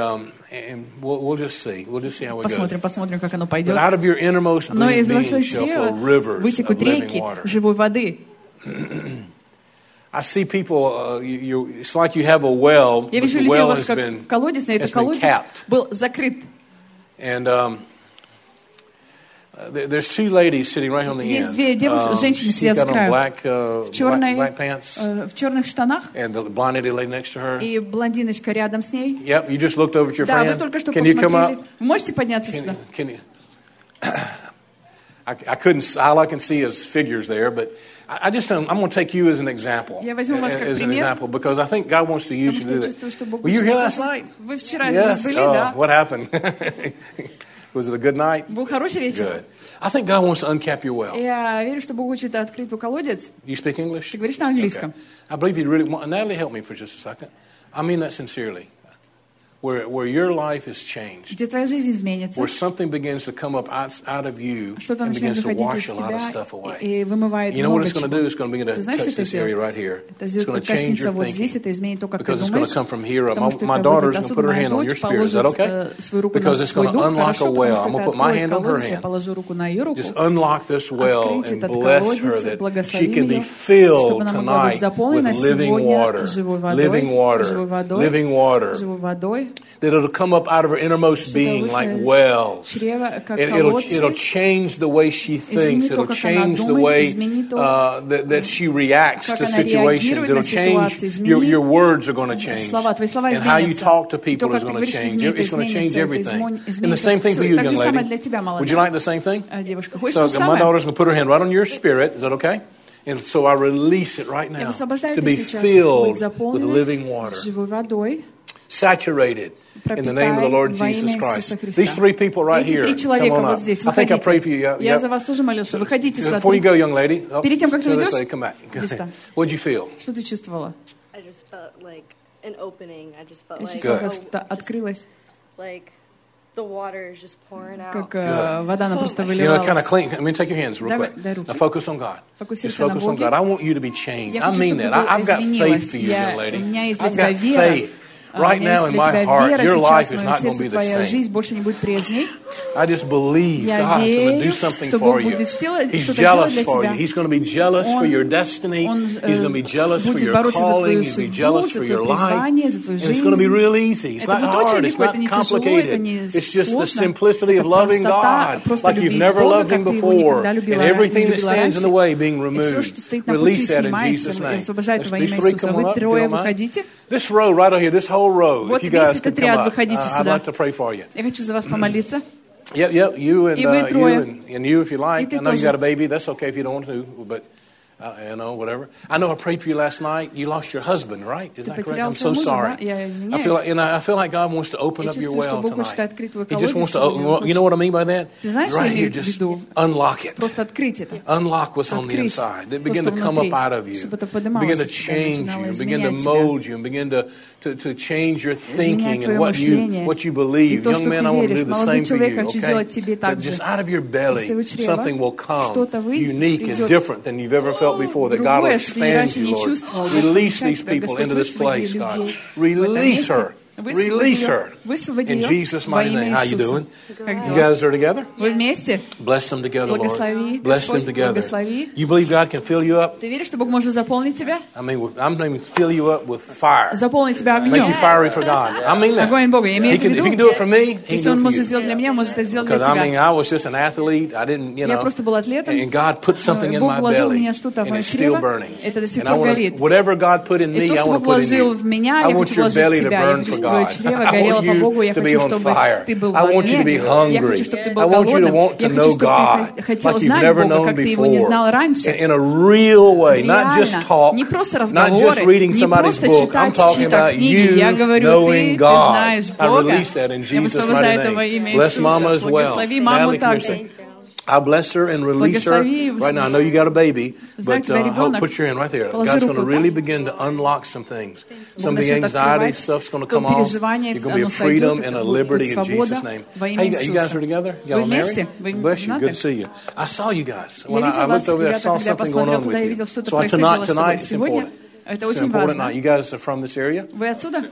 And we'll just see. We'll just see how it goes. Посмотрим, как оно But пойдет. out of your innermost Но из being вашего shall чрева flow rivers of вытекут living реки water. живой воды. I see people, it's like you have a well, Я but вижу the людей у well вас has как been колодец, на этот колодец capped. был закрыт. And there's two ladies sitting right on the Есть end. две девушки, женщины She's сидят с got on краю. black Черной, pants, в черных штанах, and the blonde lady lady next to her. и блондиночка рядом с ней. Yep, you just looked over at your Да, friend. вы только что Can you come посмотрели. up? Вы можете подняться сюда? Can you? All I can see is figures there, but I'm going to take you as an example. Я возьму вас как пример. Because I think God wants to use you to do that. Were you here last night? Вы вчера здесь были, да? What happened? Was it a good night? Был хороший вечер. Good. I think God wants to uncap your well. Я верю, что Бог хочет открыть твой колодец. You speak English? Ты говоришь на английском. Okay. I believe you really want. Natalie, help me for just a second. I mean that sincerely. Where your life is changed. Где твоя жизнь изменится. Where something begins to come up out of you and begins to wash a lot of stuff away. И вымывает you know what it's going to do? It's going to begin to touch this area right here. It's going to change your thinking. Because it's going to come from here up. My daughter's going to put her hand on your spirit. Is that okay? Because it's going to unlock a well. I'm going to put my hand on her hand. Just unlock this well and bless her that she can be filled tonight with living water. Living water. Living water. That it'll come up out of her innermost being like wells. It'll change the way she thinks. It'll change the way that she reacts to situations. It'll change, your words are going to change. And how you talk to people is going to change. It's going to change everything. And the same thing for you, young lady. Would you like the same thing? So my daughter's going to put her hand right on your spirit. Is that okay? And so I release it right now to be filled with living water. Saturated in the name of the Lord Jesus Christ. These three people right here, come on up. I think I prayed for you. Before you go, young lady, come back. What did you feel? I just felt like an opening. I just felt like the water is just pouring out. Вода просто выливалась. You know, kind of clean. I mean, take your hands real quick. Now focus on God. Just focus on God. I want you to be changed. I mean that. I've got faith for you, young lady. I've got faith. Right now in my heart, your life is not going to be the same. I just believe God is going to do something for you. He's jealous for you. He's going to be jealous for your destiny. He's going to be jealous for your calling. He's going to be jealous for your life. And it's going to be real easy. It's not hard. It's not complicated. It's just the simplicity of loving God like you've never loved Him before. And everything that stands in the way being removed. Release that in Jesus' name. These three come on up, if you don't mind. This row right over here, this whole row. Вот весь этот ряд, выходите I'd сюда. like to pray for you. Я хочу за вас помолиться. Yep, you and you if you like. I know you got a baby. That's okay if you don't want to, but whatever. I know I prayed for you last night. You lost your husband, right? Is that correct? I'm so sorry. I feel like God wants to open up your well tonight. He just wants to open. You know what I mean by that? Right here, just unlock it. Unlock what's on the inside. That begin to come up out of you. Begin to change you. Begin to mold you. Begin to change your thinking and what you believe. Young man, I want to do the same for you. Okay? That just out of your belly, something will come unique and different than you've ever felt before, that God will expand you, Lord. Release these people into this place, God. Release her. Release her. In Jesus' mighty name. How you doing? You guys are together? Bless them together, Lord. Bless them together. You believe God can fill you up? Ты веришь, что Бог может заполнить тебя? I mean, I'm going to fill you up with fire. Заполнить тебя огнем. Make you fiery for God. I mean that. Огонь Бога. Я имею в виду. If He can do it for me, He Если can Он do it может for сделать для меня, может это сделать для you. Because I mean, тебя. I was just an athlete. I didn't, Я просто был атлетом. And God put something in my belly, and it's still burning. Это до сих And I пор want горит. whatever God put in me, I want to put in you. В меня, I я want хочу your вложить belly в to тебя. burn Я хочу, for чтобы твое God. чрево горело по Богу. Я To be хочу, on чтобы fire. ты был в I want you to be огне. hungry. Я хочу, чтобы ты был I want you to голодным. want to Я хочу, know чтобы God ты хотел like you've знать never Бога, known как ты его не знал before. раньше. In a real way, not just talk, Не просто not just разговоры, reading не somebody's просто book. I'm читать talking чьи-то about книги. Я you говорю, knowing ты God. знаешь I Бога. release that in Я Jesus' высвобождаю mighty это во name. имя Bless Mama Иисуса. as well. Благослови маму также. I bless her and release her. Right now, I know you got a baby, but put your hand right there. God's going to really begin to unlock some things. Some of the anxiety stuff's going to come off. You're going to be a freedom and a liberty in Jesus' name. Hey, you guys are together? Y'all married? Bless you. Good to see you. I saw you guys. When I looked over there, I saw something going on with you. So tonight it's important. Это It's очень important важно. night. You guys are from this area? Вы отсюда?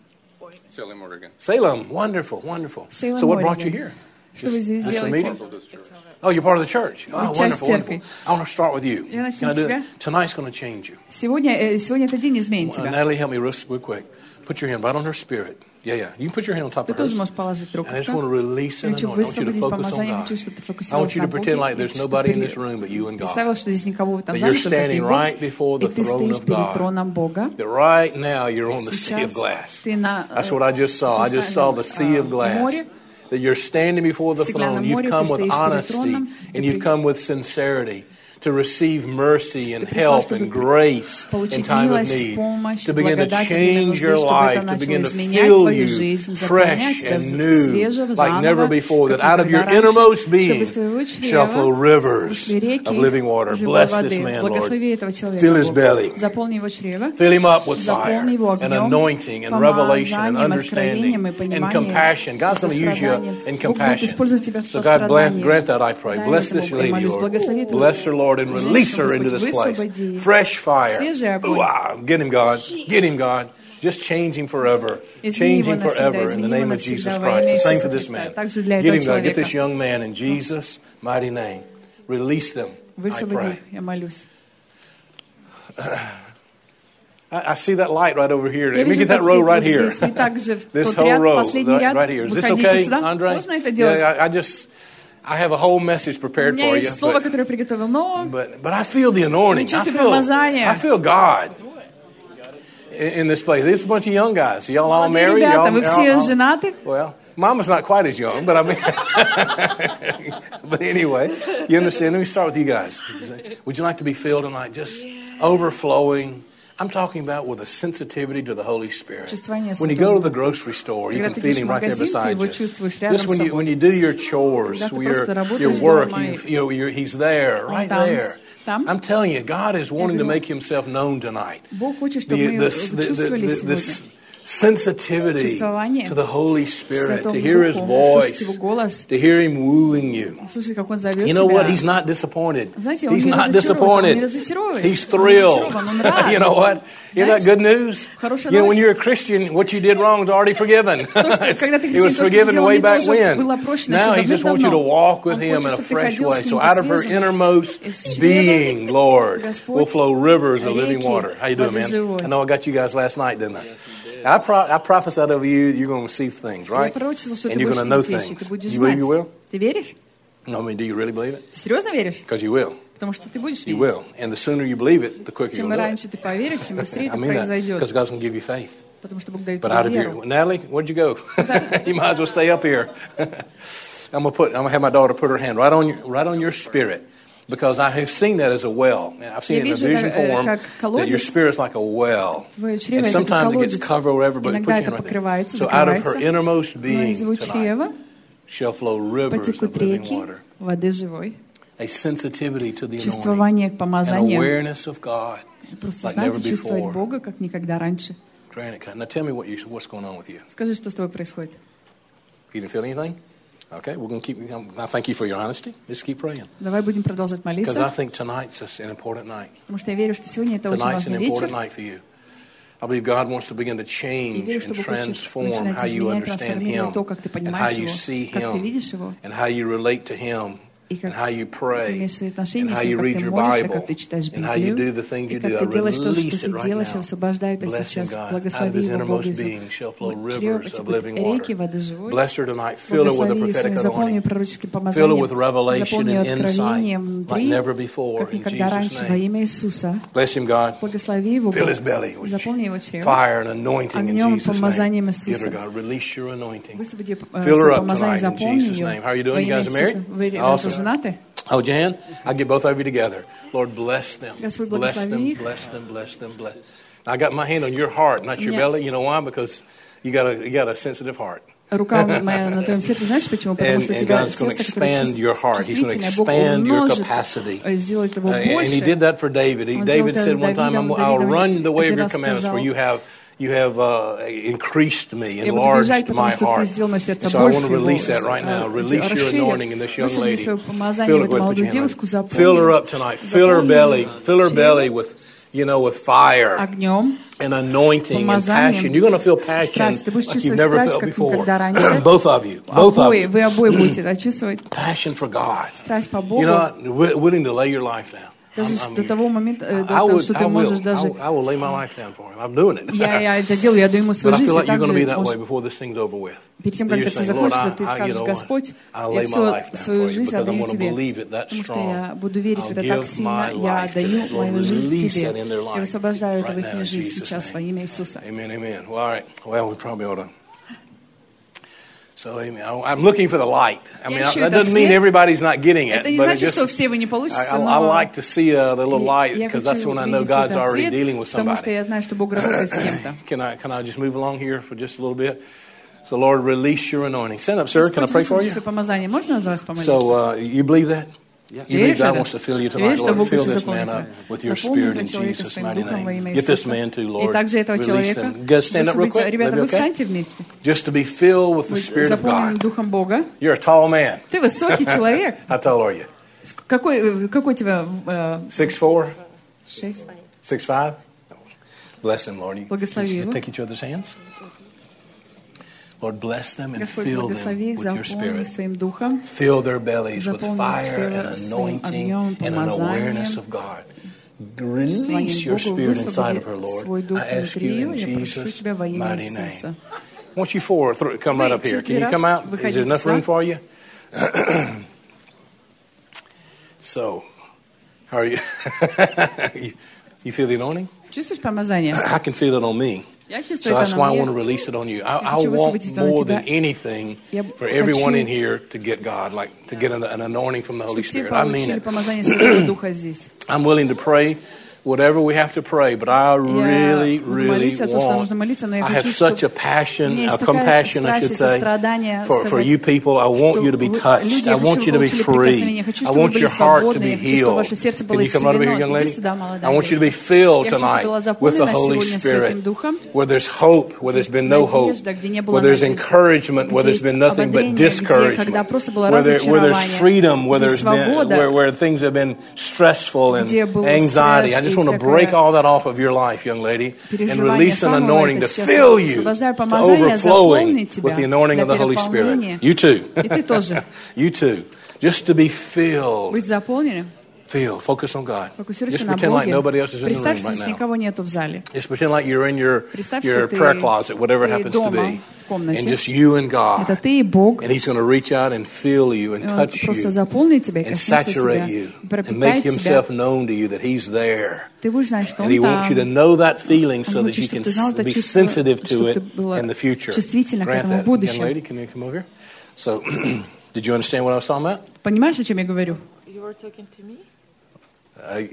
Salem, Oregon. Salem. Wonderful, wonderful. Salem, So what brought you Oregon. here? Что вы здесь Just a делаете? meeting? Oh, you're part of the church. Oh, wonderful, wonderful. I want to start with you. Я начну Can I с do тебя. it? Tonight's going to change you. Сегодня этот день изменит тебя. Natalie, help me real quick. Put your hand right on her spirit. Yeah. You can put your hand on top Ты of hers. тоже можешь положить руку. And I just want to release an Хочу anointing. I want you to высвободить focus on помазание. God. Хочу, чтобы ты I want фокусировался you на to pretend like Боге. there's nobody in this room but you and God. Представил, что здесь никого в этом That зале, you're только ты и standing Бог. right before the И ты throne стоишь of перед God. троном Бога. That right now you're on the sea of Сейчас glass. ты на That's what I just saw. I just saw the sea of glass. море. that you're standing before the throne. You've come with honesty and you've come with sincerity to receive mercy and help and grace in time of need, to begin to change your life, to begin to fill you fresh and new like never before, that out of your innermost being shall flow rivers of living water. Bless this man, Lord. Fill his belly. Fill him up with fire and anointing and revelation and understanding and compassion. God's going to use you in compassion. So God, grant that, I pray. Bless this lady, Lord. Bless her, Lord, and release her into this place. Fresh fire. Get him, God. Get him, God. Just change him forever. Change him forever in the name of Jesus Christ. The same for this man. Get him, God. Get this young man in Jesus' mighty name. Release them, I pray. I see that light right over here. Let me get that row right here. This whole row right here. Is this okay, Andre? Yeah, I have a whole message prepared for you. But I feel the anointing. I feel God in this place. There's a bunch of young guys. Y'all all married? Well, Mama's not quite as young, but I mean, but anyway, you understand? Let me start with you guys. Would you like to be filled tonight? Just overflowing. I'm talking about with a sensitivity to the Holy Spirit. When you go to the grocery store, you can feel Him right there beside you. Just when you do your chores, your work, He's there, right there. I'm telling you, God is wanting to make Himself known tonight. This sensitivity to the Holy Spirit, to hear His voice, to hear Him wooing you. You know what? He's not disappointed. He's not disappointed. He's thrilled. You know what? Isn't that good news? You know, when you're a Christian, what you did wrong is already forgiven. It was forgiven way back when. Now He just wants you to walk with Him in a fresh way. So out of her innermost being, Lord, will flow rivers of living water. How you doing, man? I know I got you guys last night, didn't I? I prophesied over you, you're going to receive things, right? And you're going to know things. You believe you will? No, I mean, do you really believe it? Because you will. You will. And the sooner you believe it, the quicker you'll do it. I mean that, because God's going to give you faith. But out of your... Natalie, where'd you go? You might as well stay up here. I'm going to have my daughter put her hand right on your spirit. Because I have seen that as a well. I've seen it in a vision form that your spirit's like a well. And sometimes it gets covered or whatever, but it puts you in right there. So out of her innermost being tonight shall flow rivers of living water. A sensitivity to the anointing. An awareness of God like never before. Now tell me what's going on with you. You didn't feel anything? Okay, we're going to keep. I thank you for your honesty. Just keep praying. Because I think tonight's an important night. Tonight's an important night for you. I believe God wants to begin to change and transform how you understand Him and how you see Him and how you relate to Him. And how you pray, and how you read your Bible, and how you do the things you do. I release it right now. Blessing God. Out of His innermost being shall flow rivers of living water. Bless her tonight. Fill her with a prophetic anointing. Fill her with revelation and insight like never before. In Jesus' name. Bless him, God. Fill his belly with fire and anointing in Jesus' name. Give her, God. Release your anointing. Fill her up tonight in Jesus' name. How are you doing? You guys are married? Awesome. Hold your hand. I'll get both of you together. Lord, bless them. Bless them, bless them, bless them, bless. I got my hand on your heart, not your belly. You know why? Because you got a sensitive heart. Рука моя на твоем сердце, знаешь почему? Потому что у тебя сердце, которое чувствительное, Бог умножит, сделает его больше. And He did that for David. David said one time, I'll run the way of your commandments, for you have increased me, enlarged my heart. So I want to release that right now. Release your anointing in this young lady. Fill her with Fill her up tonight. Fill her belly with fire and anointing and passion. You're going to feel passion like you've never felt before. Both of you. Passion for God. You're not willing to lay your life down. Даже до того момента, что ты можешь даже... I will lay my life down for him. I'm doing it. Я это делаю, я даю ему свою жизнь. But I feel like you're going to be that way before this thing's over with. Перед тем, как это все закончится, ты скажешь: Господь, я всю свою жизнь отдаю Тебе, потому что я буду верить в это так сильно, я отдаю мою жизнь Тебе. Я высвобождаю это в их жизнь сейчас во имя Иисуса. Amen, amen. Well, all right. Well, we probably ought to So I'm looking for the light. I mean, that doesn't mean everybody's not getting it. Это не значит, что все вы не получите, I like to see the little light because that's when I know God's already dealing with somebody. Потому что я знаю, что Бог работает с кем-то. Can I just move along here for just a little bit? So, Lord, release your anointing. Stand up, sir. Can I pray for you? So, you believe that? You believe God wants to fill you tonight, Lord. Fill this man up with your spirit in Jesus' mighty name. Get this man too, Lord. Release him. Guys, stand up real quick. Maybe okay? Just to be filled with the Spirit of God. You're a tall man. How tall are you? Какой у тебя? 6'4"? 6'5"? Bless him, Lord. You take each other's hands. Lord, bless them and fill them with your Spirit. Fill their bellies with fire and anointing and an awareness of God. Release your Spirit inside of her, Lord. I ask you in Jesus' mighty name. I want you four to come right up here. Can you come out? Is there enough room for you? So, how are you? You feel the anointing? I can feel it on me. So that's why I want to release it on you. I want more than anything for everyone in here to get God, like to get an anointing from the Holy Spirit. I mean it. I'm willing to pray whatever we have to pray, but I really want, I have such a passion, a compassion, I should say, for you people. I want you to be touched. I want you to be free. I want your heart to be healed. Can you come over here, young lady? I want you to be filled tonight with the Holy Spirit, where there's hope, where there's been no hope, where there's encouragement, where there's been nothing but discouragement, where there's freedom, where there's been, where things have been stressful and anxiety. I just want to break all that off of your life, young lady, and release an anointing to fill you to overflowing with the anointing of the Holy Spirit. You too. You too. Just to be filled. Filled. Focus on God. Just pretend like nobody else is in the room right now. Just pretend like you're in your prayer closet, whatever it happens to be. And just you and God. And He's going to reach out and fill you and touch you and saturate you and make Himself known to you that He's there. And He wants you to know that feeling so that you can be sensitive to it in the future. Grant that. Young lady, can you come over here? So, did you understand what I was talking about? Понимаешь, о чем я говорю? You were talking to me? I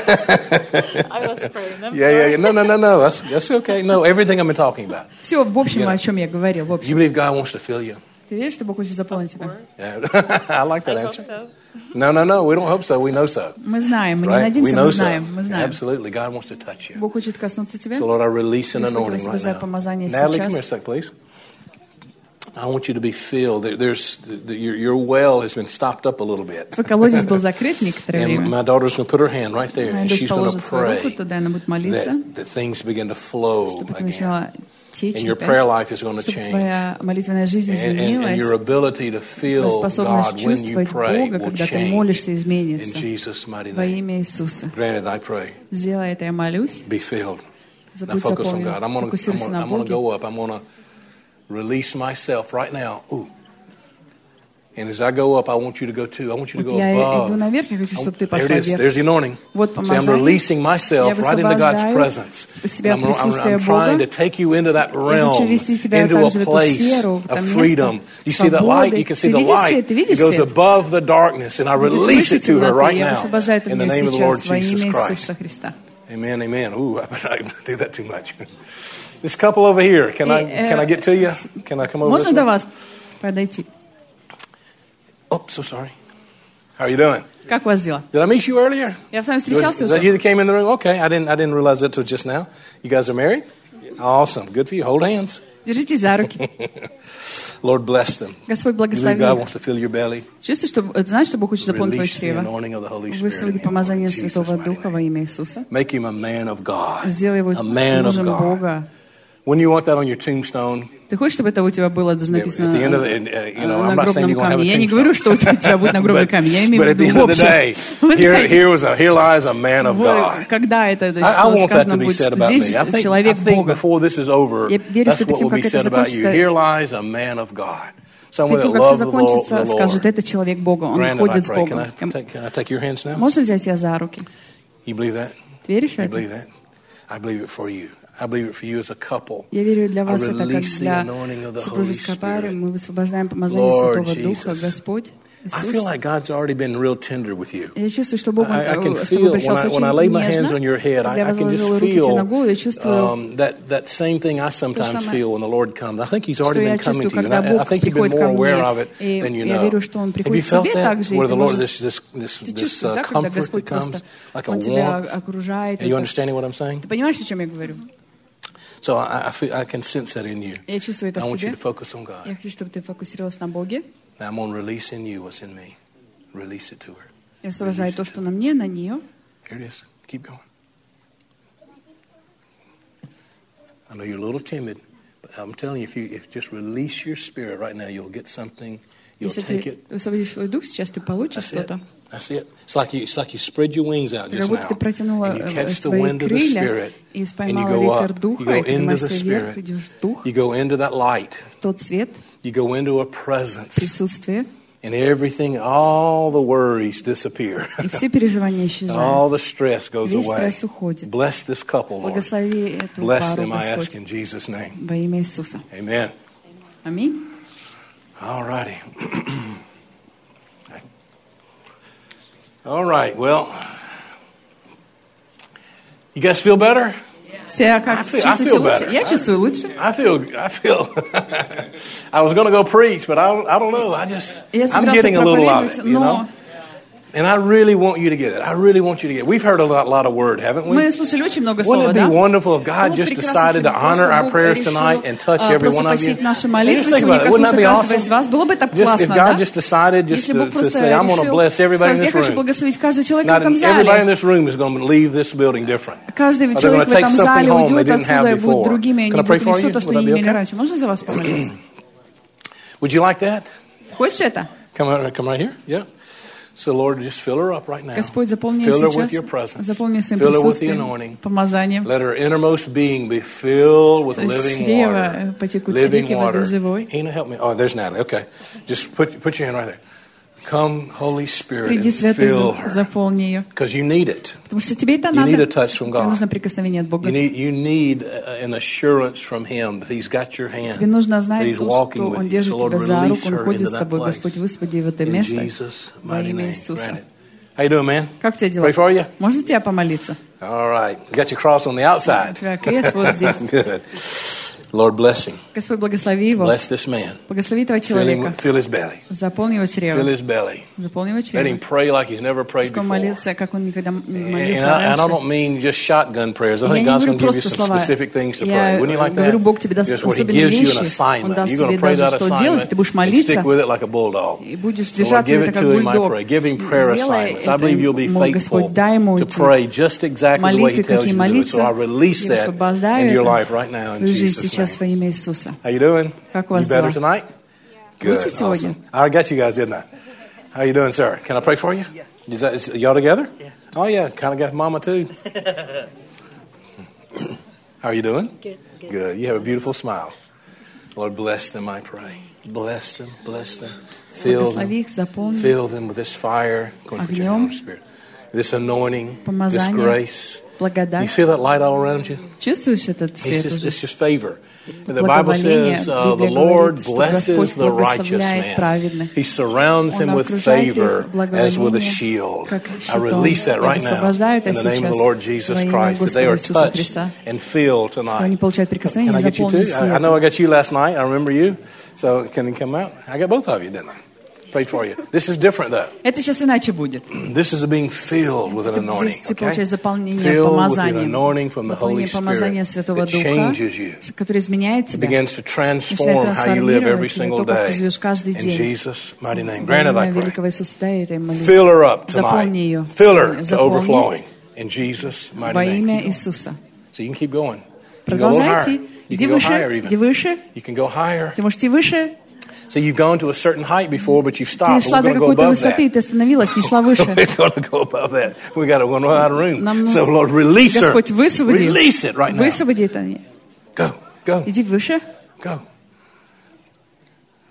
was praying. No. That's okay. No, everything I've been talking about. Все, в общем, о чем я говорил. В общем. You believe God wants to fill you? Ты веришь, что Бог хочет заполнить тебя? I like that answer. No. We don't hope so. We know so. Мы знаем, мы не надеемся, мы знаем. Absolutely, God wants to touch you. Бог хочет коснуться тебя. So Lord, I release an anointing right now. Natalie, come here a sec, please. I want you to be filled. Your well has been stopped up a little bit. And my daughter's going to put her hand right there, and she's going to pray that things begin to flow again. And your prayer life is going to change. And your ability to feel God when you pray will change. In Jesus' mighty name. Granted, I pray. Be filled. Now focus on God. I'm going to go up. I'm going to release myself right now. Ooh. And as I go up, I want you to go too. I want you to go above. There it is. There's the anointing. See, I'm releasing myself right into God's presence. I'm trying to take you into that realm, into a place of freedom. You see that light? You can see the light. It goes above the darkness. And I release it to her right now in the name of the Lord Jesus Christ. Amen, amen. Ooh, I do that too much. This couple over here, can I get to you? Can I come over this way? Можно до вас подойти? Oh, so sorry. How are you doing? Как у вас дела? Did I meet you earlier? Я с вами встречался уже. Is that you that came in the room? Okay, I didn't realize that till just now. You guys are married? Yes. Awesome. Good for you. Hold hands. Держитесь за руки. Lord bless them. Господь благослови. God wants to fill your belly. Чувствуешь, что знаешь, что Бог хочет заполнить твое чрево? Высвободи помазание Святого Духа во имя Иисуса. Make him a man of God. Сделай его мужем Бога. When you want that on your tombstone, ты хочешь, чтобы это у тебя было даже написано на гробном камне? Я не говорю, что у тебя будет нагробный камень. Я имею в виду в общем. Here lies a man of God. Когда это сказано будет, что здесь человек Бога. Я верю, что перед тем, как это закончится, here lies a man of God. перед тем, как все закончится, скажут, это человек Бога, он ходит с Богом. Можно взять тебя за руки? You believe that? Ты веришь в это? You believe that? I believe it for you. I believe it for you as a couple. Я верю, для вас это как для супружеской пары. Мы высвобождаем помазание Святого Духа, Господь. I feel like God's already been real tender with you. Я чувствую, что Бог I can feel when I lay my hands on your head, I can just feel that same thing I sometimes feel when the Lord comes. I think He's already been coming to you. And I think you've been more aware of it than you know. Have you felt that? Where the Lord, this comfort that comes like a warmth? Are you understanding what I'm saying? Ты понимаешь, о чем я говорю? So I can sense that in you. Я чувствую это в тебе. I want you to focus on God. Я хочу, чтобы ты фокусировался на Боге. Now I'm going to release in you what's in me. Release it to her. Я освобождаю то, что на мне, на нее. Here it is. Keep going. I know you're a little timid, but I'm telling you, if you just release your spirit right now, you'll get something. You'll take it. Если ты освободишь свой дух, сейчас ты получишь что-то. That's it. It's like you spread your wings out just now. Ты протянула and you catch the свои wind of the крылья Spirit, и and you поймала go ветер up. духа, You go и into the поднимаешься вверх, Spirit. идешь в дух, You go into that light. в тот свет, You go into a presence. присутствие, and everything, all the worries disappear. И все переживания исчезают. All the stress goes Весь away. стресс уходит. Bless this couple, Lord. Благослови эту Bless пару, them, I ask Господь. in Jesus' name. Во имя Иисуса. Amen. Аминь. All righty. All right. Well, you guys feel better? Все как чувствуете лучше? Я чувствую лучше. I feel. I was going to go preach, but I don't know. I'm getting a little out of it, you know. And I really want you to get it. I really want you to get it. We've heard a lot of word, haven't we? Мы слышали очень много Wouldn't слова, it be wonderful if God just decided to honor our prayers tonight and touch every one of you? Just think about it. Wouldn't that be awesome? Было бы так классно, if God just decided just to say, I'm going to bless everybody in this room. Not everybody in this room is going to leave this building different. Каждый человек в этом зале уйдет отсюда и будет другими, они будут нести то, что не имели раньше. Можно за вас помолиться? Would you like that? Хочешь это? Come right here. Yeah. So, Lord, just fill her up right now. Господь, заполни fill her сейчас, with your presence. заполни своим fill her with the присутствием, anointing. помазанием. Let her innermost being be filled with living water. Living water. Ina, help me. Oh, there's Natalie. Okay. Just put your hand right there. Come, Holy Spirit, Приди, and fill her. Заполни ее. Because you need it. Потому что тебе это you надо. need a touch from God. Тебе нужно прикосновение от Бога. You need an assurance from Him that He's got your hand. Тебе нужно знать то, что Он держит тебя за руку, Он ходит с тобой. Господь, высвободи в это место во имя Иисуса. How you doing, man? Как у тебя дела? Pray for you? Можно тебя помолиться? All right. You got your cross on the outside. У тебя крест вот здесь. Good. Lord, bless him. Господь, благослови его. Bless this man. Благослови этого человека. Fill his belly. Заполни его чрево. Fill his belly. Заполни его чрево. Let him pray like he's never prayed before. Молиться, как он никогда молился And раньше. I don't mean just shotgun prayers. I think God's going to give you some specific things to pray. Wouldn't you like that? Я говорю, Бог тебе даст особенные вещи. Он даст тебе даже что делать. Ты будешь молиться. Stick with it like a bulldog. И будешь держаться это как бульдог. Сделай это, мой Господь, дай ему эти молитвы, какие молиться. Я высвобождаю это в твою жизнь сейчас во имя Иисуса. How you doing? Как у вас you better дела? tonight? Good. Awesome. I got you guys, didn't I? How you doing, sir? Can I pray for you? Yeah. Is y'all together? Yeah. Oh yeah, kind of got mama too. How are you doing? Good. Good. You have a beautiful smile. Lord, bless them, I pray. Bless them. Fill them with this fire, Spirit. This anointing, this grace. You feel that light all around you? Чувствуешь этот свет уже? It's just favor. The Bible says the Lord blesses the righteous man. He surrounds him with favor as with a shield. I release that right now in the name of the Lord Jesus Christ, that they are touched and filled tonight. Can I get you too? I know I got you last night. I remember you. So can you come out? I got both of you, didn't I? Prayed for you. This is different, though. Это сейчас иначе будет. This is being filled with an anointing. Ты получаешь заполнение помазанием, помазание Святого Духа, которое изменяет тебя, begins to transform how you live every single то, как ты day. живешь каждый In день. Jesus' mighty name. Granted, I pray. Великого Иисуса, дай этой молитве. Fill her up Заполни ее. tonight. Fill her to overflowing. In Jesus' mighty Во name. имя Иисуса. So you can keep going. Продолжайте. Иди выше, иди выше. You can go higher. Ты можешь идти выше. So you've gone to a certain height before, but you've stopped. Ты шла до какой-то высоты, ты остановилась, не шла выше. We're going to go above that. We got to run out of room. So Lord, release her. Господь, высвободи. Release it right now. Высвободи это. Go. Иди выше. Go.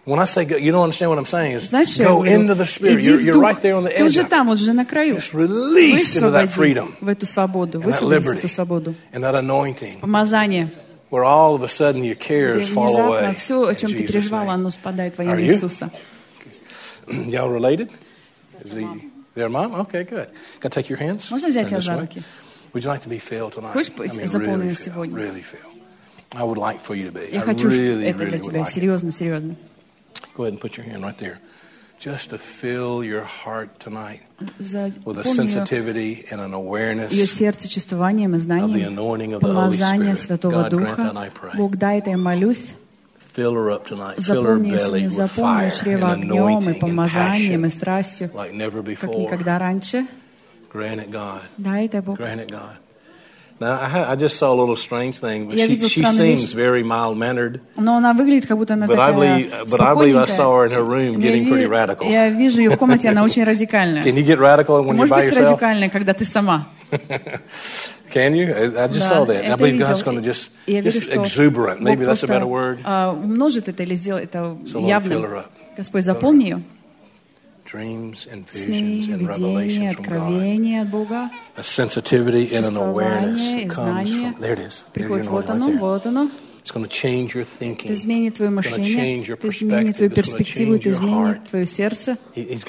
When I say go, you don't understand what I'm saying. Is go into the Spirit. You're right there on the edge. Ты уже там, уже на краю. Just release into that freedom. В эту свободу, and that liberty. эту свободу. And that anointing. Помазание. Where all of a sudden your cares fall away. Все, о чем ты переживала, оно спадает во имя Иисуса. Y'all related? Is he their mom? Okay, good. Can I take your hands? Можно взять тебя за руки? Would you like to be filled tonight? Хочешь быть заполнен сегодня? Really filled. I would like for you to be. Я хочу это для тебя, серьезно, серьезно. Go ahead and put your hand right there. Just to fill your heart tonight with a sensitivity and an awareness ее сердце чувствованием и знанием помазания Святого Духа. Бог, дай это, я молюсь. Заполни ее, заполни чрево огнем и помазанием и страстью, как никогда раньше. Дай это, Бог. Now, I just saw a little strange thing. She seems very mild-mannered. Но она выглядит, как будто она такая спокойненькая. But I believe I saw her in her room getting pretty radical. Я вижу ее в комнате, она очень радикальная. Can you get radical when you're by yourself? Можешь быть радикальной, когда ты сама? Can you? I just saw that. I believe God's going to just exuberant. Maybe that's a better word. Умножит это или сделает это явным. Господь, заполни ее. Dreams and сны, видения, откровения от Бога, чувствование и знание приходит. Вот оно. Это изменит твое мышление, это изменит твою перспективу, это изменит твое сердце.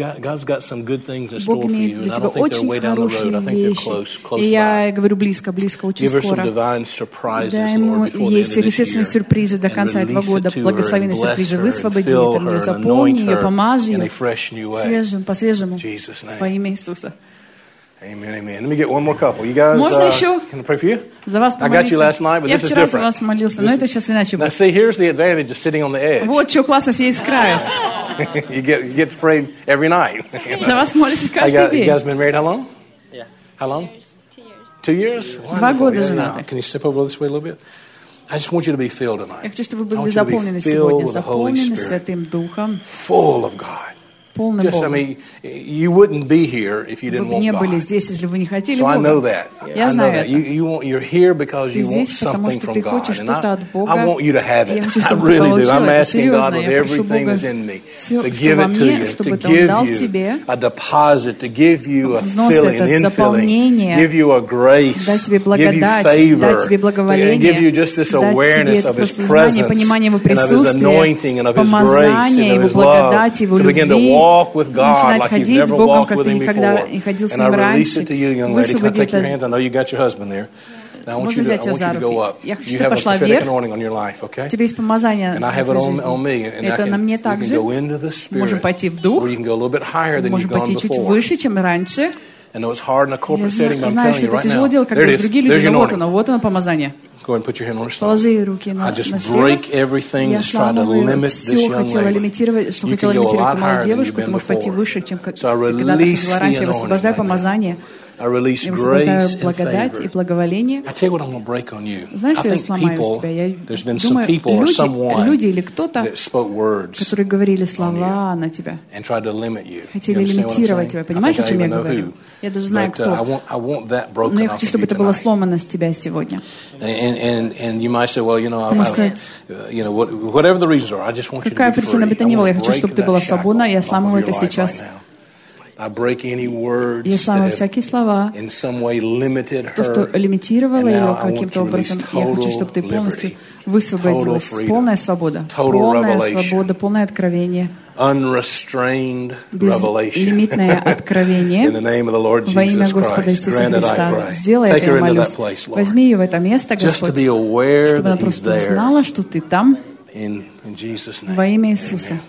Бог имеет для тебя очень хорошие вещи. И я говорю близко, очень скоро. Да, ему есть сверхъестественные сюрпризы до конца этого года, благословенные сюрпризы. Высвободи это, мне заполни ее, помажь ее свежим, по-свежему, во имя Иисуса. Amen, amen. Let me get one more couple. You guys, можно еще can I pray for you? За вас I got you last night, but я this is вчера different. за вас молился, но это сейчас иначе будет. Now see, here's the advantage of sitting on the edge. Вот что классно сидеть с краю. You get prayed every night. За вас молимся каждый день. You guys been married how long? Yeah. How long? 2 2 years. years? 2 года женаты. Can you step over this way a little bit? I just want you to be filled tonight. Я хочу, чтобы вы были заполнены сегодня, заполнены Святым Духом. Full of God. Just, I mean, you wouldn't be here if you didn't want God. Вы бы не были здесь, если вы не хотели Бога. So I know that. Я знаю это. You're here because you want something from God. And I want you to have it. I really do. I'm asking God with everything that's in me to give it to you, to give you a deposit, to give you a filling, an infilling, give you a grace, give you favor, and give you just this awareness of His presence and of His anointing and of His grace and of His love to begin to walk with God like you've never walked with Him before. And I release it to you, young lady. Can I take your hands? I know you got your husband there. Now I want you to go up. You have a prophetic anointing on your life, okay? And I have it on me. And I can, you can go into the Spirit. Or you can go a little bit higher than you've gone before. I know it's hard in a corporate setting, but I'm telling you right now. There it is. There's your anointing. Go ahead and put your hand on her stomach. I just break everything that's trying to limit this young lady. You can go a lot higher than you've been before. So I release the anointing. I release grace and favor. I tell you what I'm going to break on you. I think people, there's been some people or someone that spoke words and tried to limit you. Хотели лимитировать тебя. Понимаешь, о чем я говорю? Я даже знаю, кто. Но я хочу, чтобы это было сломано с тебя сегодня. And you might say, well, you know, whatever the reasons are, I just want you to be free. Какая причина бы то ни была, я хочу, чтобы ты была свободна. Я сламываю это сейчас. Я сламываю всякие слова, то, что лимитировало ее каким-то образом. Я хочу, чтобы ты полностью высвободилась. Полная свобода. Полная свобода, полное откровение. Безлимитное откровение во имя Господа Иисуса Христа. Сделай это, я молюсь. Возьми ее в это место, Господь, чтобы она просто знала, что ты там во имя Иисуса.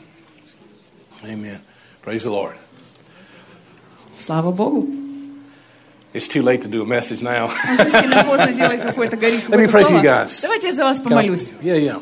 Слава Богу. It's too late to do a message now. Уже сильно поздно делать какое-то слово. Давайте я за вас помолюсь. Yeah.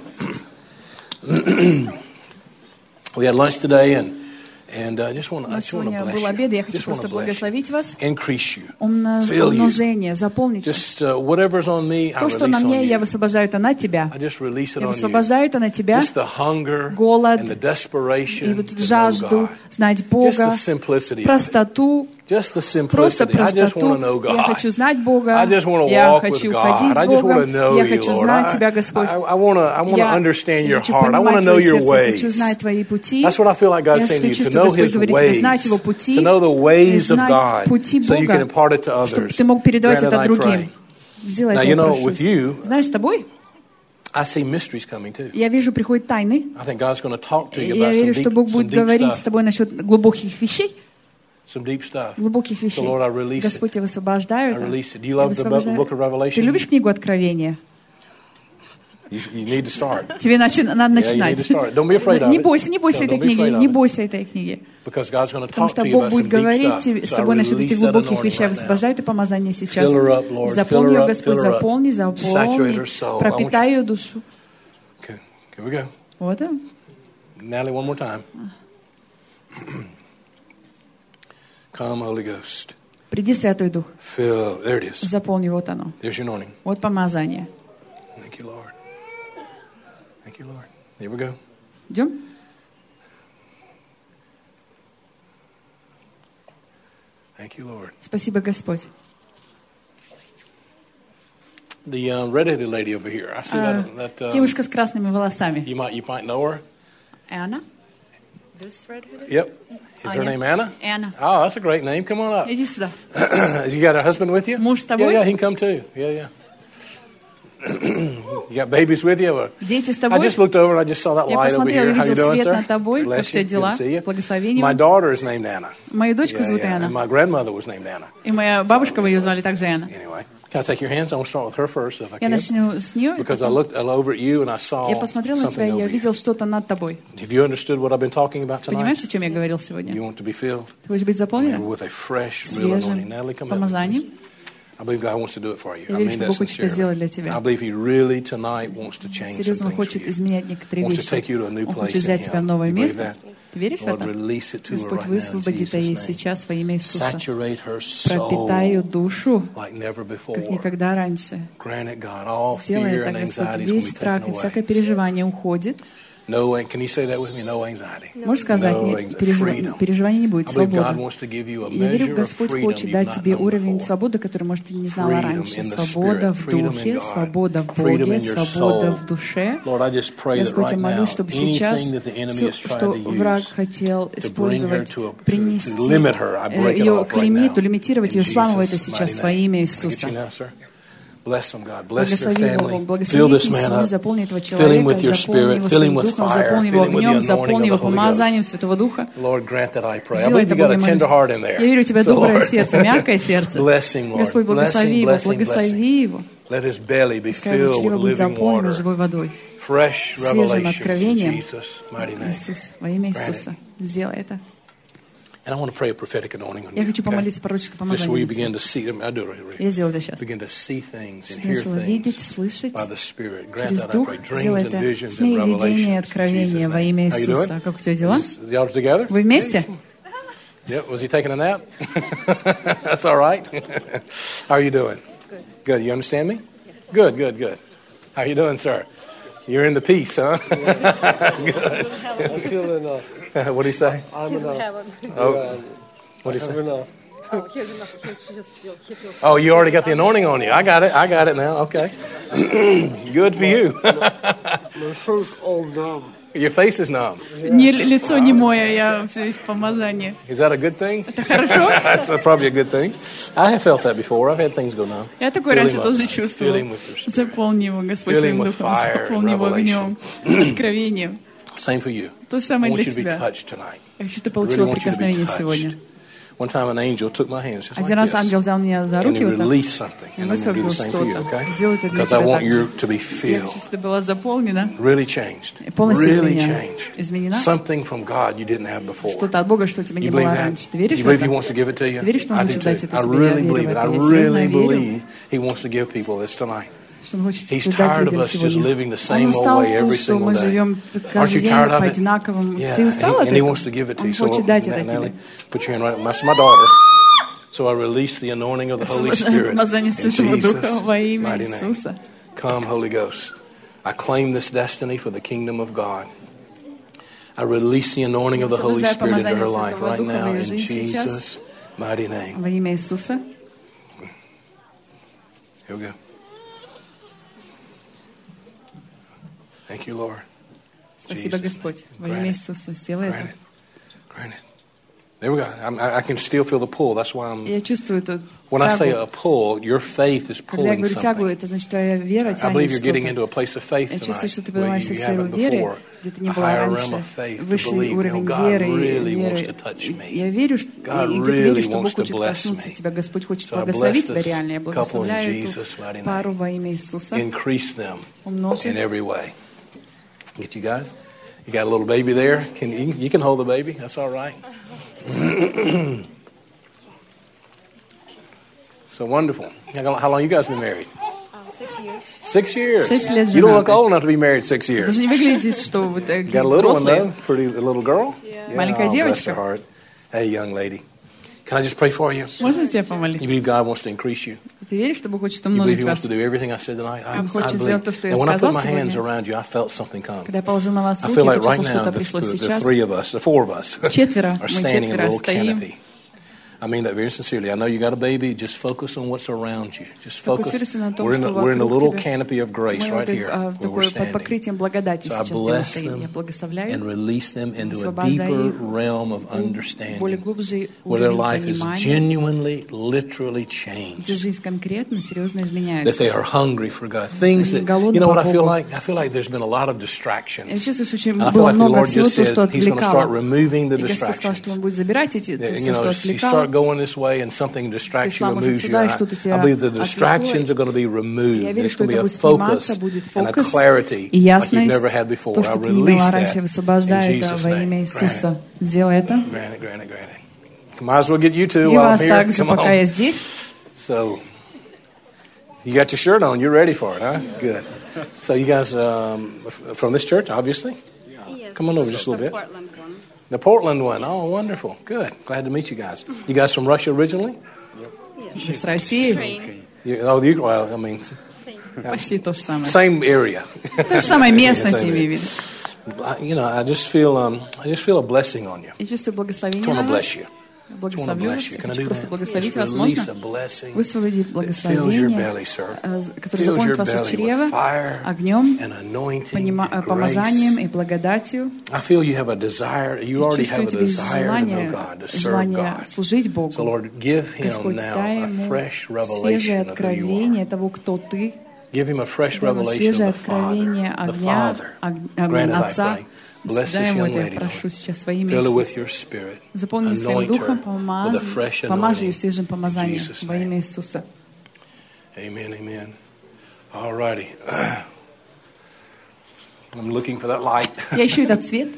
We had lunch today and I just want to bless you. Сегодня был обед, я хочу просто благословить вас. Increase you. Умножение, заполнить. Just whatever's on me, I release on you. То, что на мне, я высвобождаю это на тебя. I just release it on you. Я высвобождаю это на тебя. Just the hunger голод and the desperation и вот жажду знать Бога, простоту, Just the simplicity. Просто простоту. Я хочу знать Бога. Я хочу ходить с Богом. Я хочу знать Тебя, Господь. Я хочу понимать Твое сердце. Я хочу знать Твои пути. Я чувствую, Господь говорит тебе, знать Его пути, знать пути Бога, чтобы Ты мог передавать это другим. Сделай это, прошу. Знаешь, с тобой я вижу, приходят тайны. Я верю, что Бог будет говорить с тобой насчет глубоких вещей. Глубоких вещей. Господь тебя высвобождает. Ты любишь книгу Откровения? Тебе надо начинать. Не бойся этой книги. Не бойся этой книги. Потому что Бог будет говорить с тобой насчет этих глубоких вещей. Высвобождает и помазание сейчас. Заполни ее, Господь, заполни. Пропитай ее душу. Вот он. Natalie, one more time. Come, Holy Ghost. Приди, Святой Дух. Fill. There it is. Заполни, вот оно. There's your anointing. Вот помазание. Thank you, Lord. Thank you, Lord. Here we go. Идем? Thank you, Lord. Спасибо, Господь. The redheaded lady over here. I see that. Девушка с красными волосами. You might know her. Anna. This redheaded? Yep. Is her name Anna? Anna. Oh, that's a great name. Come on up. Иди сюда. You got a husband with you? Муж с тобой? Yeah, he can come too. Yeah. You got babies with you? Дети с тобой? I just looked over and I just saw that light over here. How you doing, sir? Bless you. Good to see you. My daughter is named Anna. Мою дочку зовут Анна. And my grandmother was named Anna. И моя бабушка ее звали также Анна. Anyway, can I take your hands? I want to start with her first, if I Я can. начну с нее. Because I looked over at you and I saw Я посмотрел на тебя, и я видел что-то над тобой. Have you understood what I've been talking about tonight? Понимаешь, о чем я говорил сегодня? You want to be filled? Ты хочешь быть заполнена? With a fresh, real anointing. Natalie, come помазанием. I believe God wants to do it for you. Я верю, что Бог хочет это сделать для тебя. I believe He really tonight wants to change some things for you. Серьезно, Он хочет изменять некоторые вещи. Wants to take you to a new place. Он хочет взять тебя в новое место. Ты веришь в это? Release it to her Господь, right высвободит ее сейчас во имя Иисуса. Saturate her soul Пропитай ее душу, like never before. как никогда раньше. Grant it, God. All Сделай fear это, and Господь. anxiety is Весь going to be страх taken и away. всякое переживание уходит. No, can you say that with me? No anxiety. Можешь сказать, переживаний не будет, свобода. Я верю, Господь хочет дать тебе уровень свободы, который, может, ты не знала раньше. Свобода в духе, свобода в Боге, свобода в душе. Господь, я молюсь, чтобы сейчас все, что враг хотел использовать, принести ее к лимиту, лимитировать ее, сламывай это сейчас во имя Иисуса. Благослови его, благослови их семью, заполни этого человека, заполни его своим духом, заполни его огнем, заполни его помазанием Святого Духа. Сделай это, Бог, я молюсь. Я верю, у тебя доброе сердце, мягкое сердце. Господь, благослови его, благослови его. Пускай его чрево будет заполнено живой водой, свежим откровением. Иисус, во имя Иисуса, сделай это. And I want to pray a prophetic anointing on you. Я хочу помолиться пророческое помазание. Я сделаю это сейчас. Чтобы начала видеть, слышать через Дух. Сделай это. Смей видение и откровение во имя Иисуса. Как у тебя дела? Вы вместе? Yeah, was he taking a nap? That's all right. How are you doing? Good. You understand me? Good. How are you doing, sir? You're in the peace, huh? Good. I feel enough. What do you say? I'm enough. Oh, what do you say? Enough. Oh, you already got the anointing on you. I got it now. Okay. Good for you. My face all numb. Your face is numb. Лицо не мое, я все из помазания. Is that a good thing? Это хорошо? That's probably a good thing. I have felt that before. I've had things go numb. Я такое раньше тоже чувствовал. Заполни его, Господь, своим духом. Заполни его огнем, откровением. Same for you. То же самое для тебя. Я хочу, ты получила прикосновение сегодня. One time an angel took my hands just like Один раз ангел взял меня за руки вот так и высвободил что-то. Сделай это для тебя так же. Я хочу, чтобы ты была заполнена, полностью изменена. Что-то от Бога, что у тебя не было раньше. Ты веришь в это? Ты веришь, что Он хочет дать это тебе? Я верю в это. Я серьезно верю. Что Он хочет дать людям сегодня. Он устал в том, что мы живем каждый день по одинаковым. Ты устал от этого? Он хочет дать это тебе. So I release the anointing of the Holy Spirit in Jesus' mighty name. Come, Holy Ghost. I claim this destiny for the kingdom of God. I release the anointing of the Holy Spirit into her life right now in Jesus' mighty name. Во имя Иисуса. Here we go. Thank you, Lord. Спасибо, Господь. Во имя Иисуса. Сделай это. Granted. There we go. I can still feel the pull. That's why I'm. Я чувствую эту When I say a pull, your faith is Когда я pulling говорю тягу, something. это значит, твоя вера I тянет believe you're getting что-то. into a place of faith Я чувствую, tonight что ты where поднимаешься в you сферу haven't веры, before. где ты не A была higher раньше. realm of faith to Высший believe, уровень God веры. really wants to touch me. Я верю, и God ты веришь, really что wants Бог to хочет bless коснуться me. тебя. Господь хочет So I благословить bless тебя this реально. Я couple in благословляю Jesus' эту mighty name. пару во имя Иисуса. Increase them Умножь in их. every way. Get you guys? You got a little baby there? You can hold the baby. That's all right. So wonderful. How long you guys been married? 6 years. 6 years. 6 лет You don't look женаты. old enough to be married 6 years. Даже не выглядит, что вы You такие got a little one взрослые. though, pretty a little girl. Yeah. Маленькая Oh, bless девочка. her heart. Hey, young lady. Can I just pray for you? Можно тебя You помолиться? believe God wants to increase you? Ты веришь, что Бог хочет You believe умножить He wants вас? to do everything I said tonight? I Он хочет believe. сделать то, что я And when I put сказал my hands сегодня. around you, I felt something come. Когда я положил на вас I руки, feel я like right почувствовал, now что-то пришло the сейчас. three of us, the four of us, Четверо, are мы standing in a четверо little стоим. canopy. I mean that very sincerely. I know you got a baby. Just focus on what's around you. Just focus. Фокусируйся на том, We're что in a вокруг little тебя. canopy of grace Мы right вот here в where we're такой под standing. покрытием благодати So I сейчас, где мы bless стоим. Я them благословляю and release them into a освобождаю deeper их realm of более understanding глубже where their уровень life is понимания, genuinely, literally где changed. жизнь конкретно, серьезно That изменяется. they are hungry for God. Things that, you know what I feel like? I feel like there's been a lot of distractions. Я чувствую, что очень And I feel было like the много Lord всего, just то, said что He's going to start отвлекало. removing the И Господь сказал, что distractions. Он будет забирать эти, You все, что know, you отвлекало. start going this way and something distracts you Шла, and может, moves you. сюда, и I что-то тебя believe the отвлекло. distractions are going to be removed. Я верю, There's что going to be это a будет сниматься, focus будет and a фокус clarity и like you've ясность. never had before. То, I что ты не release имела that раньше, in высвобождаю это Jesus' во имя name. Иисуса. Сделай это. Granted, granted, granted. Might as well get you two И while I'm вас here. также, Come пока я on. здесь. So, you got your shirt on. You're ready for it, huh? Good. So, you guys from this church, obviously? Yes. Come on over just a little The bit. Portland one. The Portland one. Oh, wonderful. Good. Glad to meet you guys. You guys from Russia originally? С России. Train. Well, I mean, Почти то же самое. same area. То же самое местность, Same имею в area. виду. You know, I just feel a blessing on you. Я чувствую I благословение want на to вас. bless you. Благословлю вас. Я хочу просто благословить вас. Release Можно? a blessing Высвободить that fills your благословение, belly, sir. которое Fills заполнит your ваше belly чрево with fire огнем, and anointing and помазанием grace. и благодатью. I feel you have a desire. You Я already чувствую have a тебе desire to know God, to serve желание God. служить So, Богу. Lord, give him Господь, дай now a ему fresh свежее revelation of who you откровение are. того, кто ты. Give him a fresh Дай ему revelation свежее of the Father. откровение The огня, Father. Granted, I Отца. pray. Bless Дай this ему young это, я lady, прошу Lord. сейчас во имя Fill her with Иисуса. your spirit. Заполни своим Anoint духом, her with a fresh помажь ее anointing. свежим In помазанием Jesus' во имя name. Иисуса. Amen, amen. All righty. I'm looking for that light. Я ищу этот цвет.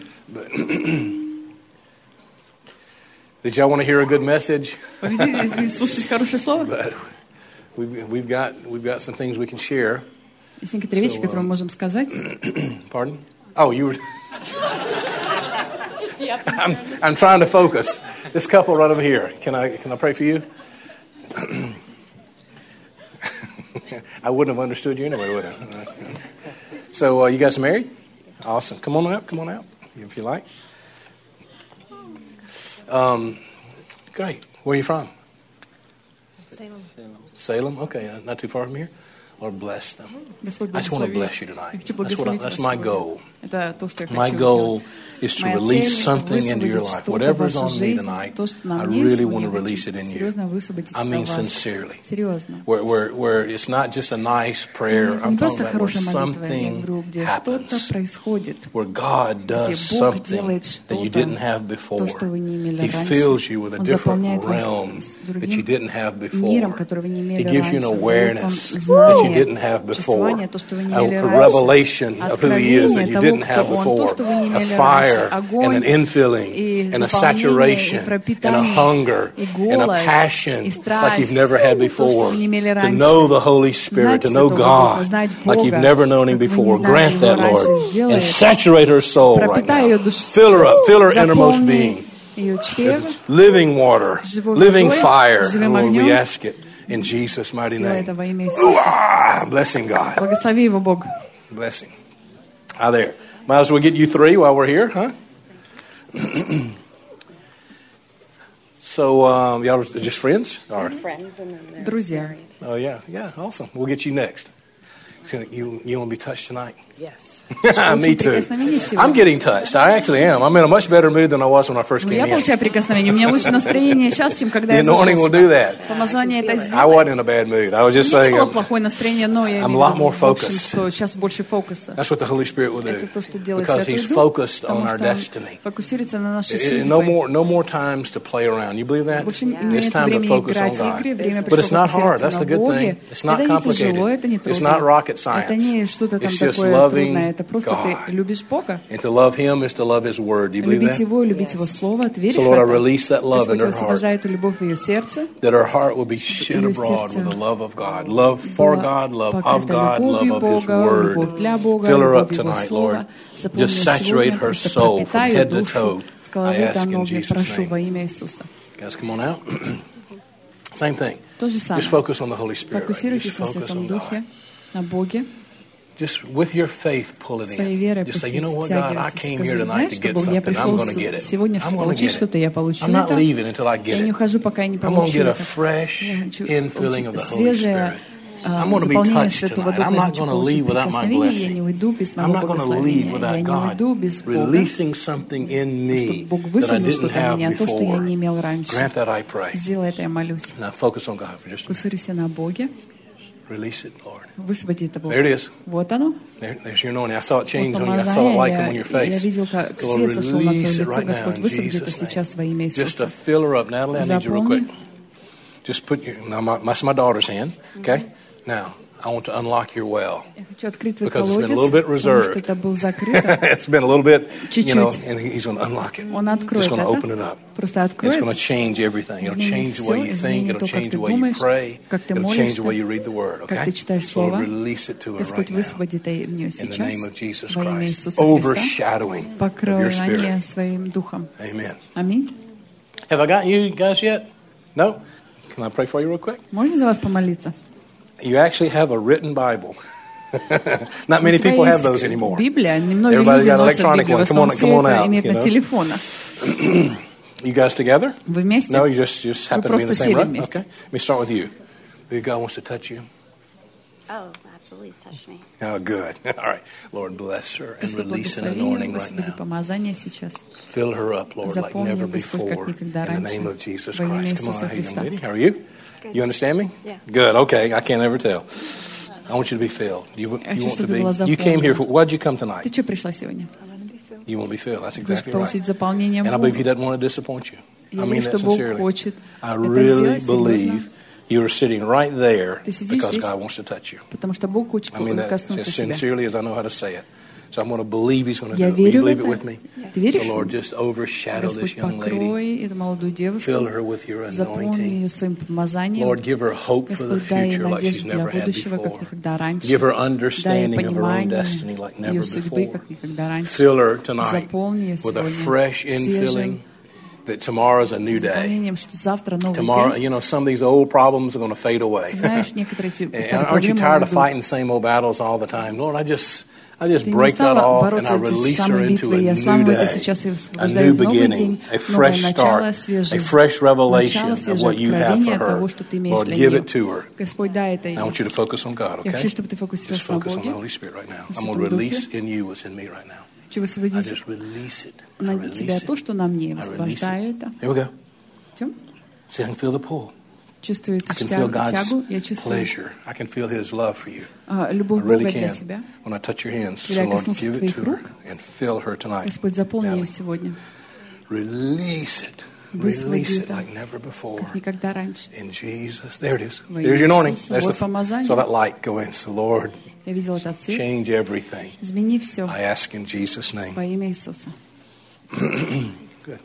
Did y'all want to hear a good message? Вы хотите слушать хорошее слово? But we've got some things we can share. Есть некоторые вещи, которые мы можем сказать. Pardon? Oh, you were. I'm trying to focus. This couple right over here. Can I pray for you? I wouldn't have understood you anyway, would I? So you guys married? Awesome. Come on out, if you like. Great. Where are you from? Salem. Okay, not too far from here. Lord, bless them. Господь, I just want to благослови. bless you tonight. Я хочу благословить вас That's my сегодня. goal. Это то, что я My хочу goal делать. is to Моя release цель — something into your высвободить life. что-то в Whatever's вашу on me жизнь, tonight, то, что на I мне really сегодня, want to я release хочу it in you. серьезно высвободить I это mean в вас. sincerely. Серьезно. Where it's not just a nice prayer. Это I'm не talking просто about where хорошая молитва, я something говорю, где что-то happens. происходит, Where God где does Бог something делает that you что-то, didn't have before. то, что вы не имели He раньше. fills you with a Он different заполняет вас realm с that you другим didn't have миром, before. который вы не He имели gives you an раньше. Дает вам awareness that you знание, didn't have before. чувствование, то, что вы не A имели раньше. revelation of who He is that Откровение you того, didn't кто have Он, то, before. что вы не A имели раньше. fire and Огонь, an infilling и and a заполнение, и saturation and a пропитание, hunger и and a голод, passion и like страсть, you've never had то, что before. вы не имели To раньше. know the Holy Spirit, to Знать know Святого Духа, God знать like you've Бога, never known Him как вы не before. знали Grant Его that, раньше. Lord, Сделай and это. saturate her soul right Пропитай now. ее душу Fill her up, fill her сейчас. innermost Заполни being. ее чрево. Living water, Живой living водой, fire. живым Lord, we огнем. ask it in Jesus' mighty Сделай name. это во имя Иисуса. Blessing God. Благослови его Бог. Blessing. Hi there. Might as well get you three while we're here, huh? So, y'all are just friends? Or? Friends and then they're Друзья. married. Oh, yeah, awesome. We'll get you next. You want to be touched tonight? Yes. Me too. I'm getting touched. I actually am. I'm in a much better mood than I was when I first came Я in. получаю прикосновение. У меня лучше настроение сейчас, чем когда The я anointing will do that. Помазание это I сделает. wasn't in a bad mood. I was just У меня saying, не было плохое настроение, но я I'm a имею lot в more виду, в общем, focused. что сейчас больше фокуса. That's what the Holy Spirit will Это do. то, что делает Because Святой He's Дух, focused on потому our что Он destiny. фокусируется на нашей No судьбе. more times to play around. You believe that? Больше It's нет time to времени focus on играть God. игры, время But it's пришло not hard. That's фокусироваться the на good Боге. thing. It's not Это не тяжело, это не complicated. It's not трудно. rocket Это science. не что-то там It's just такое loving трудное. Это просто ты God. любишь Бога. And to love Him is to love His Word. Do you believe Любить that? Его, любить Его Слово. Ты веришь So, в Lord, I это? release that love in Господь her heart. освобождает эту любовь в ее сердце. That her heart will be shed abroad with the love of God. Love for God, love of God, love of His Word. Fill her up tonight, Lord. Just saturate her soul from head to toe. I ask in Jesus' name. Guys, come on out. Same thing. Just focus on the Holy Spirit. Right? Фокусируйтесь на Святом Духе, на Боге. Just with your faith, pull it Своей in. верой Just say, you know what, God, I втягивайтесь. came here Скажи, tonight знаешь to что, get Бог, я something. I'm пришел going to get it. сегодня, I'm чтобы going to получить get что-то, it. я получу I'm not это. leaving until I Я get не it. ухожу, пока я не I'm going to получу get a это. fresh Я хочу infilling of the Holy свежее Spirit. I'm going to be заполнение touched Святого tonight. Духа. I'm Я not хочу going to получить leave without my прикосновение. Я не blessing. уйду без I'm моего not going to leave благословения. without Я не God уйду без Бога. releasing something in Чтобы me Бог that I высадил didn't что-то в have меня, то, что я before. не имел раньше. Grant that, I pray. Сделай это, я молюсь. Now focus on God for just a minute. Фокусируйся на Боге. Release it, Lord. Высвободи это, Бог. There it is. Вот оно. There's your anointing. I saw it change Вот on you. I saw it like помазание. on your Я face. видел, как Lord, свет сошел на твое release it лицо. right now Господь, in высвободи это Jesus' сейчас во name. имя Just to Иисуса. fill her up. Natalie, I need you real quick. Заполни. Just put your, now that's my daughter's hand, okay? Now, I want to unlock your well. Я хочу открыть твой Because it's been колодец, a little bit потому что reserved. это был закрыто. It's been a little bit, you know, Чуть-чуть. and he's going to unlock it. Он откроет He's going to это. open it up. Просто It's откроет. going to change everything. It'll Изменит change the way все, you think. изменит It'll то, как change ты the way you думаешь, pray. как ты It'll change the молишься, way you read the Word, okay? как ты читаешь So Слово. release it to her Господь, right now. высвободи это в нее In the сейчас name of Jesus во имя Christ. Иисуса Христа. Overshadowing of your Покрывание spirit. своим духом. Amen. Аминь. Have I got you guys yet? No? Can I pray for you real quick? Можно за вас помолиться? You actually have a written Bible. Not many people have those anymore. Библия. Немного Everybody's людей got носят electronic Библию. В one. основном Come все on это out, имеют you на know. телефонах. You guys together? Вы вместе? No, you just happen to be in the просто same сели room? вместе. Okay. Let me start with you. Maybe God wants to touch you. Oh, absolutely. He's touched me. Oh, good. All right. Lord, bless her and Господь, release an благослови, anointing right Господи, now. помазание сейчас. Fill her up, Lord, like Заполни never ее, Господь, как before. никогда In the раньше. name of Jesus Во имя Christ. Come Иисуса on, hey, young Христа. lady. How are you? Good. You understand me? Yeah. Good. Okay. I can't ever tell. I want you to be filled. You want Хочу, to чтобы ты была be. You came here for. заполнена. Why'd you come Ты tonight? что пришла сегодня? I want to be filled. You want to be filled. That's Хочешь exactly right. получить заполнение And I believe He Бога. doesn't want to disappoint you. Я I mean верю, that что Бог sincerely. хочет I это really сделать серьезно, believe you are sitting right there Ты сидишь because здесь, God wants to touch you. потому что Бог хочет I mean that as коснуться тебя. sincerely as I know how to say it. So I'm going to believe He's going to Я do it. Will you верю в believe it это. with me? Ты веришь? So Lord, just overshadow this Господь, young lady. покрой эту молодую девушку, Fill her with your заполни anointing. ее своим помазанием. Lord, give her hope for the Господь, дай ей future like she's надежду для never had будущего, как before. никогда раньше. Give her Дай ей understanding of her own destiny понимание like never ее судьбы, before. как никогда раньше. Fill her tonight Заполни ее with a сегодня fresh infilling свежим that tomorrow's a new day. заполнением, что завтра новый Tomorrow, день. you know, some of these old problems are going to fade away. Знаешь, некоторые эти And старые aren't you проблемы tired of уйдут. fighting the same old battles all the time? Lord, I just Ты не break that устала off and I бороться release эти her самые into битвы, a я new сламываю это day, сейчас и a new высвобождаю новый beginning, день, a новое fresh начало, start, a свежее fresh revelation начало, of свежее what you have for откровение того, her. что ты имеешь Lord, для give нее. it to her. Господь, дай это I ей. want you to focus on God, Я okay? хочу, чтобы ты Just фокусировался на focus on the Боге. Holy Spirit right now. На I'm going to Святом Духе. release in you what's in me right now. Хочу I высвободить just release it. I на release тебя it. то, что на мне. I release Высвобождаю it. это. Here we go. Идем. See, I can feel the pull. Чувствую I эту can feel God's тягу. Я чувствую pleasure. I can feel His love for you. I любовь really Бога для can. тебя. When I touch your hands, so Когда я Lord, коснусь give it твоих to her рук, and fill her tonight. Господь, заполни ее Natalie, сегодня. release it. Высвободи Release it это, like never before. как никогда раньше. In Jesus. There it is. Во There's имя your anointing. Иисуса. There's Вот помазание. saw that light go in. So, Lord, Я видела этот цвет. change everything. Измени все I ask in Jesus' name. во имя Иисуса. Good.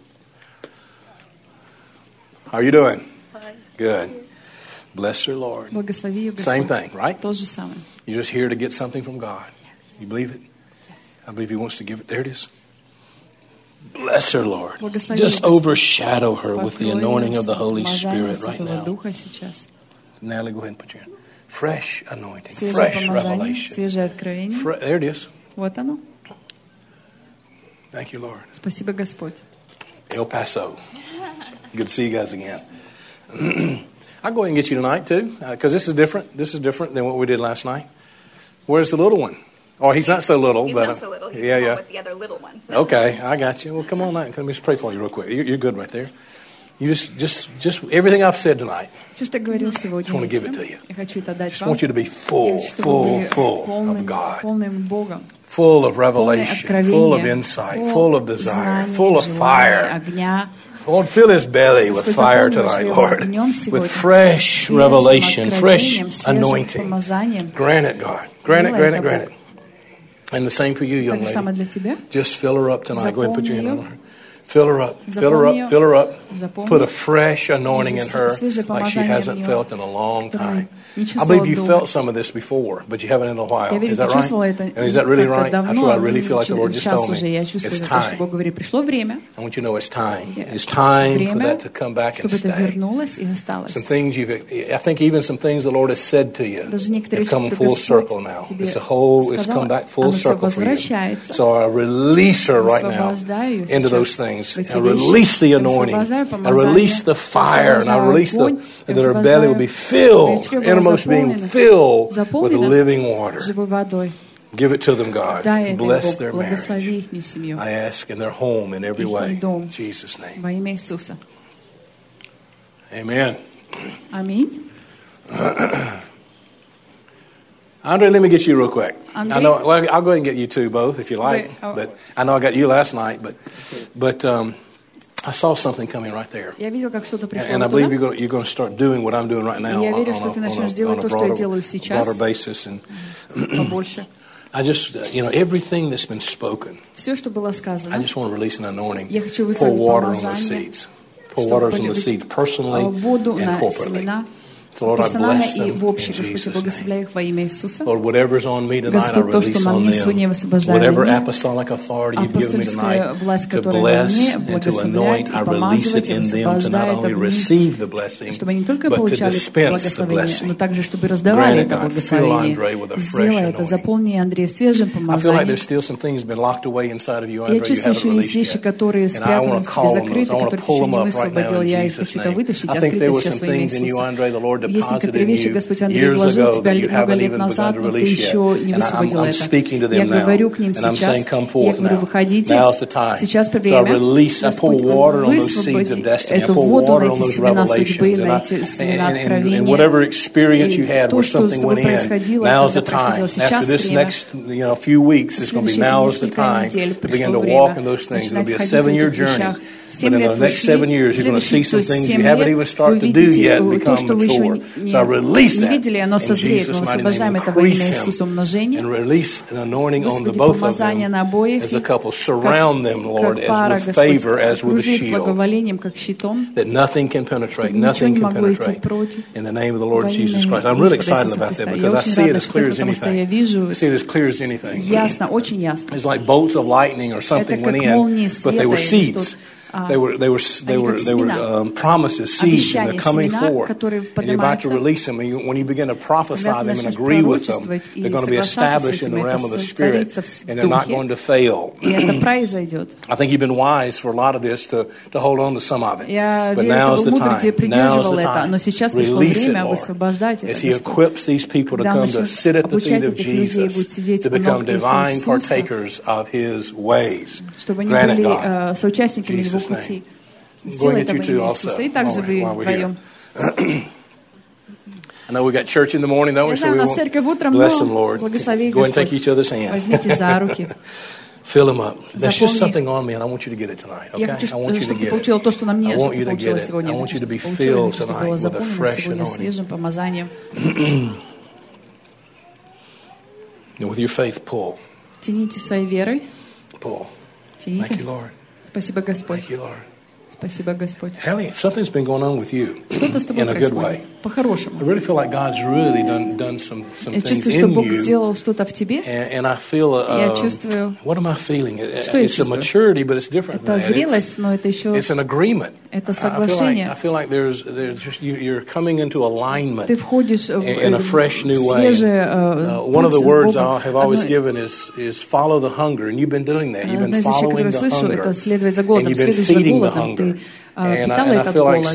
How are you doing? Fine. Good. Bless her, Lord. Благослови ее, Same Господь. thing, right? То же самое. You're just here to get something from God. You believe it? I believe He wants to give it. There it is. Bless her, Lord. Благослови Just ее, Господь. overshadow her with the Покрой anointing ее of the Holy помазанием Spirit right Святого now. Духа сейчас. Natalie, go ahead and put your hand. Fresh anointing, Свежее fresh помазание, revelation. свежее откровение. There it is. Вот оно. Thank you, Lord. Спасибо, Господь. El Paso. Good to see you guys again. I'll go ahead and get you tonight, too, because this is different. This is different than what we did last night. Where's the little one? Oh, he's not so little. He's but not so little. He's with the other little ones. Okay, I got you. Well, come on, let me just pray for you real quick. You're good right there. You just everything I've said tonight. Все, что я говорил сегодня, I just want to give it to you. Я хочу это отдать вам. I want you to be full of God, полным Богом, full of revelation, full of insight, full of desire, full of fire. Lord, fill his belly with fire tonight, Lord, with fresh revelation, fresh anointing. Grant it, God. Grant it. And the same for you, young lady. Just fill her up tonight. Go ahead and put your hand on her. Fill her up. Put a fresh anointing in her like she hasn't felt in a long time. I believe you felt some of this before, but you haven't in a while. Is that right? And is that really right? That's what I really feel like the Lord just told me. It's time. I want you to know it's time. It's time for that to come back and stay. Some things I think even some things the Lord has said to you have come full circle now. It's come back full circle for you. So I release her right now into those things. I release the anointing. I release the fire. And I release that her belly will be filled, innermost being filled with living water. Give it to them, God. Bless their marriage. I ask in their home in every way. In Jesus' name. Amen. Amen. Andre, let me get you real quick. I know. Well, I'll go ahead and get you two both if you like. But I know I got you last night. But I saw something coming right there. And I believe you're going to start doing what I'm doing right now on a broader basis. And I just, everything that's been spoken, I just want to release an anointing. Pour water on those seeds. Pour water on the seeds personally and corporately. So Lord, I bless them in Jesus' name. Lord, whatever's on me tonight, I release on them. Whatever apostolic authority you've given me tonight to bless and to anoint, I release it in them to not only receive the blessing, but to dispense the blessing. Grant it, God, fill Andre with a fresh anointing. I feel like there's still some things been locked away inside of you, Andre, you haven't released yet. And I want to call on those. I want to pull them up right now in Jesus' name. I think there were some things in you, Andre, the Lord Есть некоторые вещи, Господь Андрей вложил в тебя много лет назад, но ты еще не высвободил это. Я говорю к ним сейчас, я говорю, выходите, сейчас время, Господь, высвободи эту воду на эти семена судьбы, на эти семена откровения, и то, что с тобой происходило, когда происходило сейчас время, следующие несколько недель пришло время начинать ходить в этих вещах. 7 лет вы шли, следующие 7 лет вы видите то, что вы еще не видели, оно созреет. Мы освобождаем это во имя Иисуса умножение. Господи, помазание на обоих, как пара, Господь, окружит благоволением, как щитом, чтобы ничего не могло идти против. Во имя Господа Иисуса Христа. Я очень рада, что это, потому что я вижу ясно, очень ясно. Это как молнии света, They were promises, seeds, and they're coming forth. And you're about to release them. And when you begin to prophesy them and agree with them, they're going to be established in the realm of the Spirit, and they're not going to fail. I think you've been wise for a lot of this to hold on to some of it. But now's the time. Now's the time. Release it, Lord. As He equips these people to come to sit at the feet of Jesus, to become divine partakers of His ways. Grant it, God. Jesus' name. Сделай это во имя Иисуса. И также вы вдвоем. I know we got church in the morning, though. Я знаю, у нас церковь утром, но благослови Господь. Возьмите за руки. Fill them up. There's just something on me, and I want you to get it tonight. Okay? Я хочу, чтобы ты получила то, что на мне, что ты получила сегодня. I want you to be filled tonight with a fresh anointing. And with your faith, pull. Тяните своей верой. Pull. Тяните. Thank you, Lord. Спасибо, Господь. Thank you, Lord. Спасибо, Господь. Elliot, something's been going on with you in a good way. По-хорошему. I really feel like God's really done some Я things чувствую, что in Бог you. сделал что-то в тебе. And I feel, Я чувствую, what am I feeling? Что я It's a maturity, but it's different Это than that. зрелость, но это еще It's an agreement. Это соглашение. I feel like there's just you're coming into alignment Ты входишь in a fresh new way. One of the words I have always given is follow the hunger, and you've been doing that. You've been following the hunger, это следовать за голодом, and you've been следуешь за feeding the голодом, hunger. питала этот голод.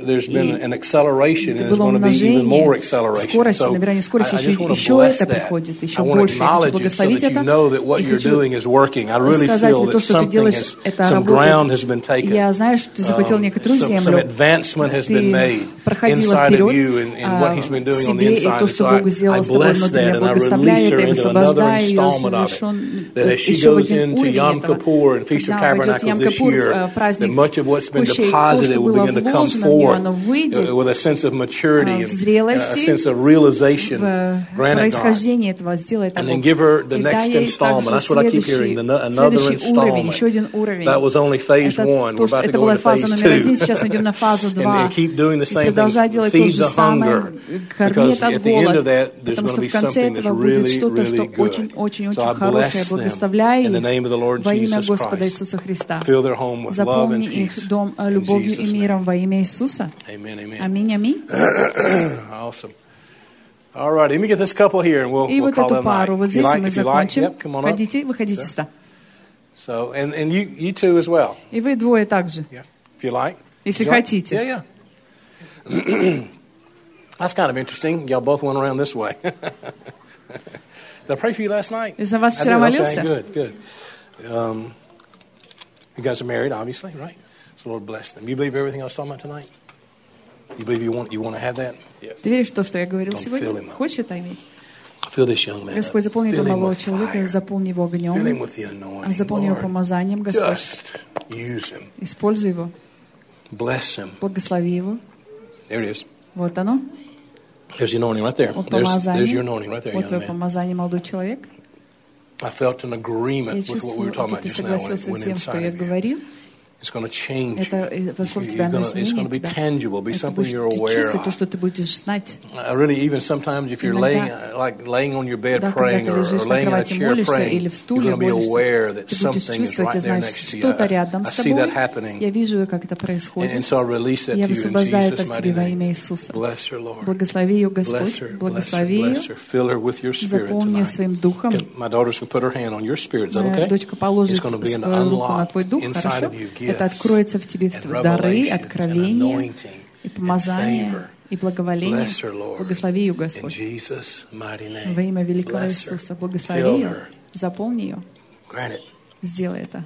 И было умножение, скорость, набирание скорости, еще это приходит, еще больше. Я хочу благословить это, и хочу сказать, вот то, что ты делаешь, это работает. Я знаю, что ты захватил некоторую землю, ты проходила вперед в себе, и то, что Бог сделал с тобой внутри, я благословляю это и высвобождаю ее совершен еще в один уровень этого. Когда войдет Ям-Кипур, праздник кущей, то, что было вложено в нее, оно выйдет в зрелости, в происхождении этого, сделает его. И дай ей также следующий уровень, еще один уровень. Это была фаза номер 1, сейчас мы идем на фазу 2. И продолжай делать то же самое, корми этот голод, потому что в конце этого будет что-то, что очень-очень-очень хорошее. Благословляй их во имя Господа Иисуса Христа. Заполни их дом любовью и миром во имя Иисуса. Аминь, аминь. И вот эту пару вот здесь мы закончим. Ходите, выходите сюда. И вы двое также, если хотите. That's kind of interesting. Y'all both went around this way. Did I pray for you last night? За вас вчера молился? Good. You guys are married, obviously, right? So Lord bless them. You believe everything I was talking about tonight? You believe you want to have that? Yes. Ты веришь в то, что я говорил сегодня? Хочешь это иметь? Fill this young man. Господь, заполни этого молодого человека, заполни его огнем, заполни его помазанием, Господь. Используй его. Благослови его. There it is. Вот оно. There's your anointing right there. There's your anointing right there, вот твое помазание, молодой человек. I felt an agreement with what we were talking about just now when it went inside of you. It's going to change you. It's going to be tangible, be something you're aware of. Really, even sometimes if you're laying on your bed praying or laying in a chair praying, you're going to be aware that something is right there next to you. I see that happening. And so I release that to you in Jesus' mighty name. Bless her, Lord. Bless her. Fill her with your spirit tonight. My daughter's going to put her hand on your spirit. Is that okay? It's going to be an unlock inside of you. Это откроется в тебе в дары, откровения и помазания и благоволения. Благослови ее, Господь. Во имя великого Иисуса. Благослови ее, заполни ее. Сделай это.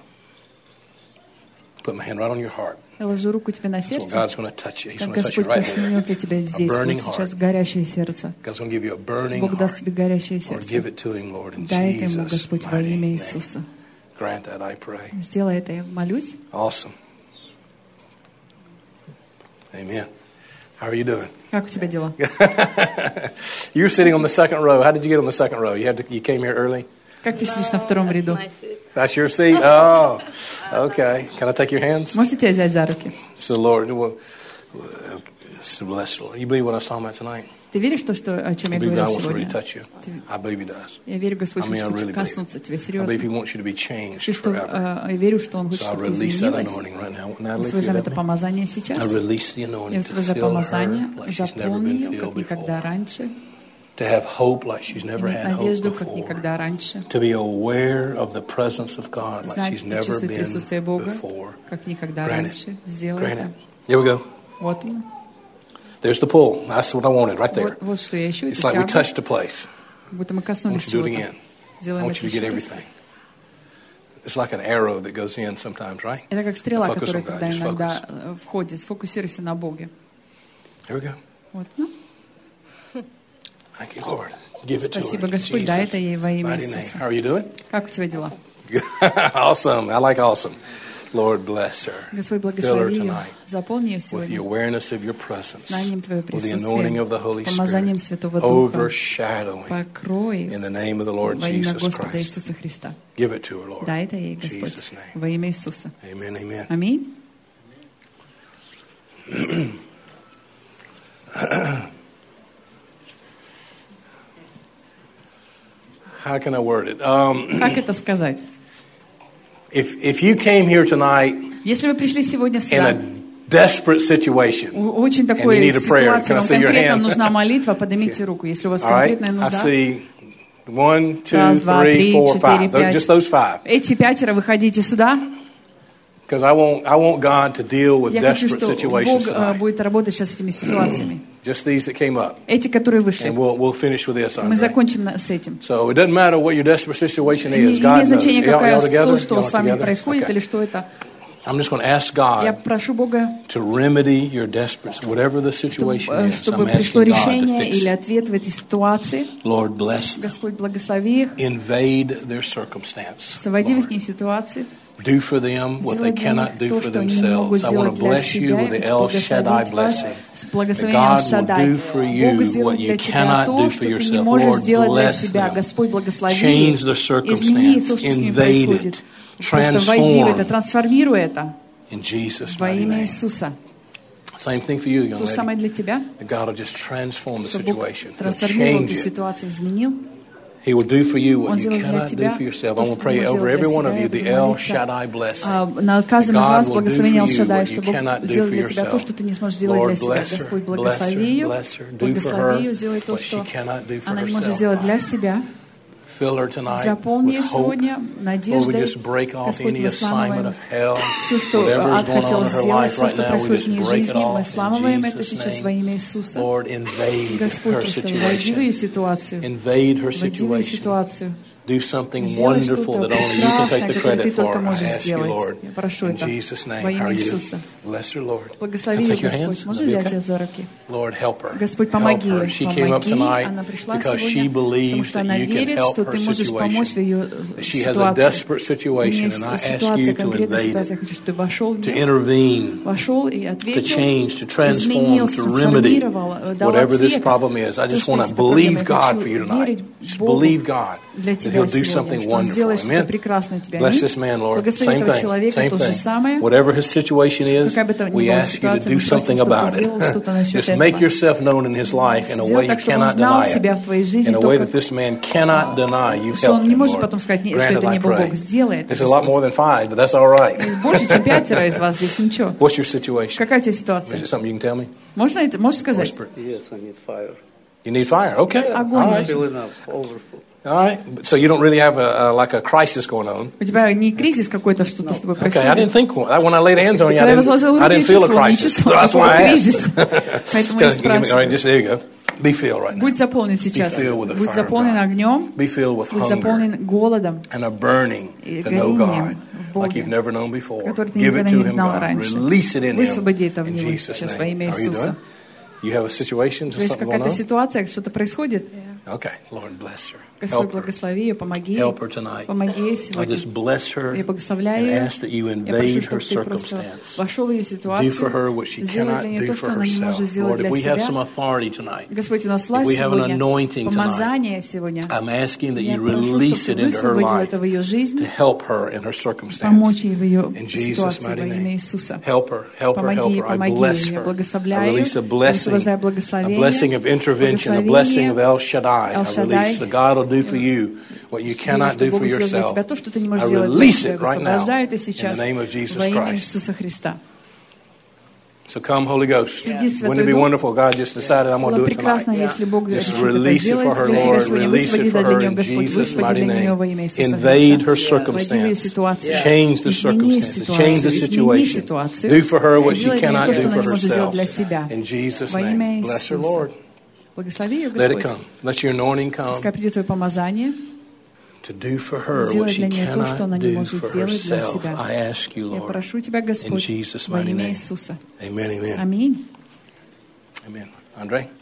Я ложу руку тебе на сердце. Так Господь коснется тебя здесь, вот сейчас горящее сердце. Бог даст тебе горящее сердце. Дай это ему, Господь, во имя Иисуса. Сделай это, я молюсь. Awesome. Amen. How are you doing? Как у тебя дела? You're sitting on the second row. How did you get on the second row? You came here early? Как ты сидишь на втором ряду? That's your seat? Oh, okay. Can I take your hands? Можете тебя взять за руки? So, Lord, bless the Lord. You believe what I was talking about tonight? Ты веришь в то, о чем я говорил сегодня? Я верю, Господь хочет коснуться тебя, серьезно. Я верю, что Он хочет, чтобы ты изменилась. Высвобождаем это помазание сейчас. Я высвобождаю помазание, заполни ее, как никогда раньше. Иметь надежду, как никогда раньше. Знать и чувствовать присутствие Бога, как никогда раньше. Сделай это. Вот он. There's the pull. That's what I wanted right there. Вот что я ищу. It's like we touched a place. Будто мы коснулись чего-то. I want you to get everything. It's like an arrow that goes in sometimes, right? Это как стрела, которая когда иногда входит. Сфокусируйся на Боге. Here we go. Вот, ну. Thank you, Lord. Give it to her. Спасибо, Господь, дай это ей во имя Иисуса. How are you doing? Как у тебя дела? Awesome. I like awesome. Lord, bless her. Господь, благослови ее, заполни ее сегодня знанием Твоего присутствия, помазанием Святого Духа, покрой во имя Господа Иисуса Христа. Дай это ей, Господь, во имя Иисуса. Аминь. How can I word it? Как это сказать? If you came here tonight если вы пришли сегодня сюда, desperate situation, очень такой ситуации, вам конкретно нужна молитва, поднимите руку, если у вас конкретная нужда. 1, 2, 3, 4, 5. Just those 5. Эти 5 выходите сюда. Because I want God to deal with desperate situations tonight. Бог будет работать сейчас с этими ситуациями. Just these that came up. Эти, которые вышли. And we'll finish with this. Мы закончим с этим. So it doesn't matter what your desperate situation is. Не имеет значения, какое то, что с вами происходит, или что это. I'm just going to ask God to remedy your desperate, whatever the situation is. Чтобы пришло решение или ответ в этой ситуации. Lord, bless them. Господь, благослови их. Invade their circumstance. Войди в их ситуации. Do for them what they cannot do for themselves. I want to bless you with the El Shaddai blessing. That God will do for you what you cannot do for yourself. Lord, bless them. Change the circumstance. Invade it. Трансформируй это. In Jesus' во mighty имя name. Иисуса. Same thing for you, young То же самое для тебя. lady. That God will just transform the Чтобы Бог situation. He'll трансформировал эту change it. ситуацию, изменил. He will do for you what Он you сделает для cannot do тебя for yourself. то, I что want to ты не pray можешь over сделать every для one of себя. you the Я El буду молиться Shaddai blessing. над каждым из God вас will do благословение for Эл you Шаддай, what you чтобы cannot do сделать for для тебя то, yourself. что ты не сможешь сделать Lord, для себя. bless her, Господь, bless благослови ее, her, do for благослови her ее, сделай то, what she что cannot do for она не может herself. сделать для себя. Fill her tonight Заполни with ее hope. сегодня Lord, we надеждой. just break off Господь, any мы assignment сламываем of hell. все, что Whatever is ад going on хотел in her сделать, life все, right что now, we происходит в just ней break it жизни, мы off сламываем in это Jesus' сейчас во name. имя Иисуса. Lord, invade Господь, her просто войди в ее situation. ситуацию. Invade her Войди в ее situation. ситуацию. Do something Сделай wonderful что-то that only you can take прекрасное, the которое ты credit for. только I можешь ask you, сделать. Lord, Я прошу in это Jesus' name. во How имя are you? Иисуса. Bless her, Lord. Благослови Can I ее, take your Господь. hands? Можно Is that взять okay? ее за руки? Lord, help her. Господь, Help помоги her. ей. She came up Помоги. tonight Она пришла because she сегодня, потому believes что that она you can верит, help что her ты можешь помочь в situation. ее She has a ситуации. desperate У situation, нее and I ask ситуация, you to конкретная invade ситуация. Я it, хочу, чтобы ты вошел в to нее. intervene, Вошел и to ответил, change, to transform, изменил, to remedy трансформировал, дал whatever this ответ. problem is. I То, just что want есть to эта проблема, believe я God хочу for you tonight. верить Just Богу believe God для that тебя He'll do сегодня, something что Он сделает wonderful. что-то Amen. прекрасное для тебя. Bless this man, Lord. Благослови Same этого thing. человека, Same то же thing. самое. Whatever his situation is, Какая бы то ни we была ask you to ситуация, do мы просим, something чтобы ты about сделал что-то it. насчет Just make этого. yourself known in his life in a way Сделай you так, чтобы он cannot знал deny тебя в твоей it. жизни, In a way that this man cannot deny you've что он helped не him, может Lord. потом сказать, что Grant it, это I не был pray. Бог. Сделай это, It's a lot more than 5, but that's all right. Больше, чем 5 из вас здесь, ничего. What's your situation? Какая у тебя Is ситуация? it something you can tell me? Можно это, можешь сказать? Whisper. Yes, I need fire. You need fire. Okay. Огонь. All right. Filling up, overfull. All right. So you don't really have like a crisis going on. У тебя не кризис какой-то, что-то с тобой Okay. I didn't происходит. think when I laid hands on you, Когда я возложил I руки, didn't я feel a чувствовал, не crisis. чувствовал That's why никакого I кризиса. asked. Поэтому я All right, спрашиваю. just there you go. Be filled right now. Будь заполнен сейчас. Be filled with the Будь fire of заполнен God. огнем. Be filled with Будь hunger заполнен голодом, and a burning и to know God горением в like Боге, you've never known before. который ты Give it никогда to не Him, знал God. раньше. Release it in Him Высвободи это в in Него Jesus' сейчас во name. имя How are you Иисуса. doing? You have a situation, У тебя есть something going какая-то on? ситуация, что-то происходит? Okay, Lord bless her. Господь, Help her. благослови ее, помоги ей. Help her tonight. Помоги ей I сегодня. just bless her Я благословляю and ее. ask that you Я прошу, invade her чтобы ты просто circumstance. вошел в ее Do ситуацию, for her what she сделай cannot для нее do то, for что она не может herself. сделать Lord, для if we have some себя. authority tonight, Господь, у нас if власть we have an сегодня, anointing tonight, помазание сегодня. I'm asking that Я you прошу, release чтобы it ты into her высвободил life это в ее жизнь, to help her in her circumstance. помочь ей в ее In Jesus' ситуации во mighty имя name. Иисуса. Help her, help her, help Помоги ей, her. I помоги bless ей. Я her. I благословляю, release a высвобождаю blessing благословение, of intervention, a blessing of El Shaddai. I release that God will do for you what you cannot do for yourself. то, что ты не I можешь сделать для release себя. it right now Высвобождаю это in сейчас the name of Jesus во имя Christ. Иисуса Христа. So come, Holy Ghost. Иди, Wouldn't it be Святой Дух. wonderful? God just decided I'm going to Было do it прекрасно, tonight. если Бог Just решит это release it сделать for her, для тебя Lord. сегодня. Release it Высвободи for для her нее, in Господь, Jesus' высвободи mighty для нее name. во имя Иисуса Invade her Христа. Войди в ее circumstances. ситуацию. Change the Измени circumstances. Change the измени situation. ситуацию. Do for her what she Сделай для нее cannot то, что do она for не может сделать herself. для себя. In Jesus' Во имя name. Bless her, Иисуса. Lord. Благослови ее, Let it Господь. come. Let your anointing come Пускай придет твое помазание. to do for her what Сделай she для нее то, что она cannot не do может for сделать для herself. себя. I ask you, Я Lord. прошу Тебя, In Господь, Jesus' во mighty имя name. Иисуса. Amen, amen. Аминь. Amen. Andre?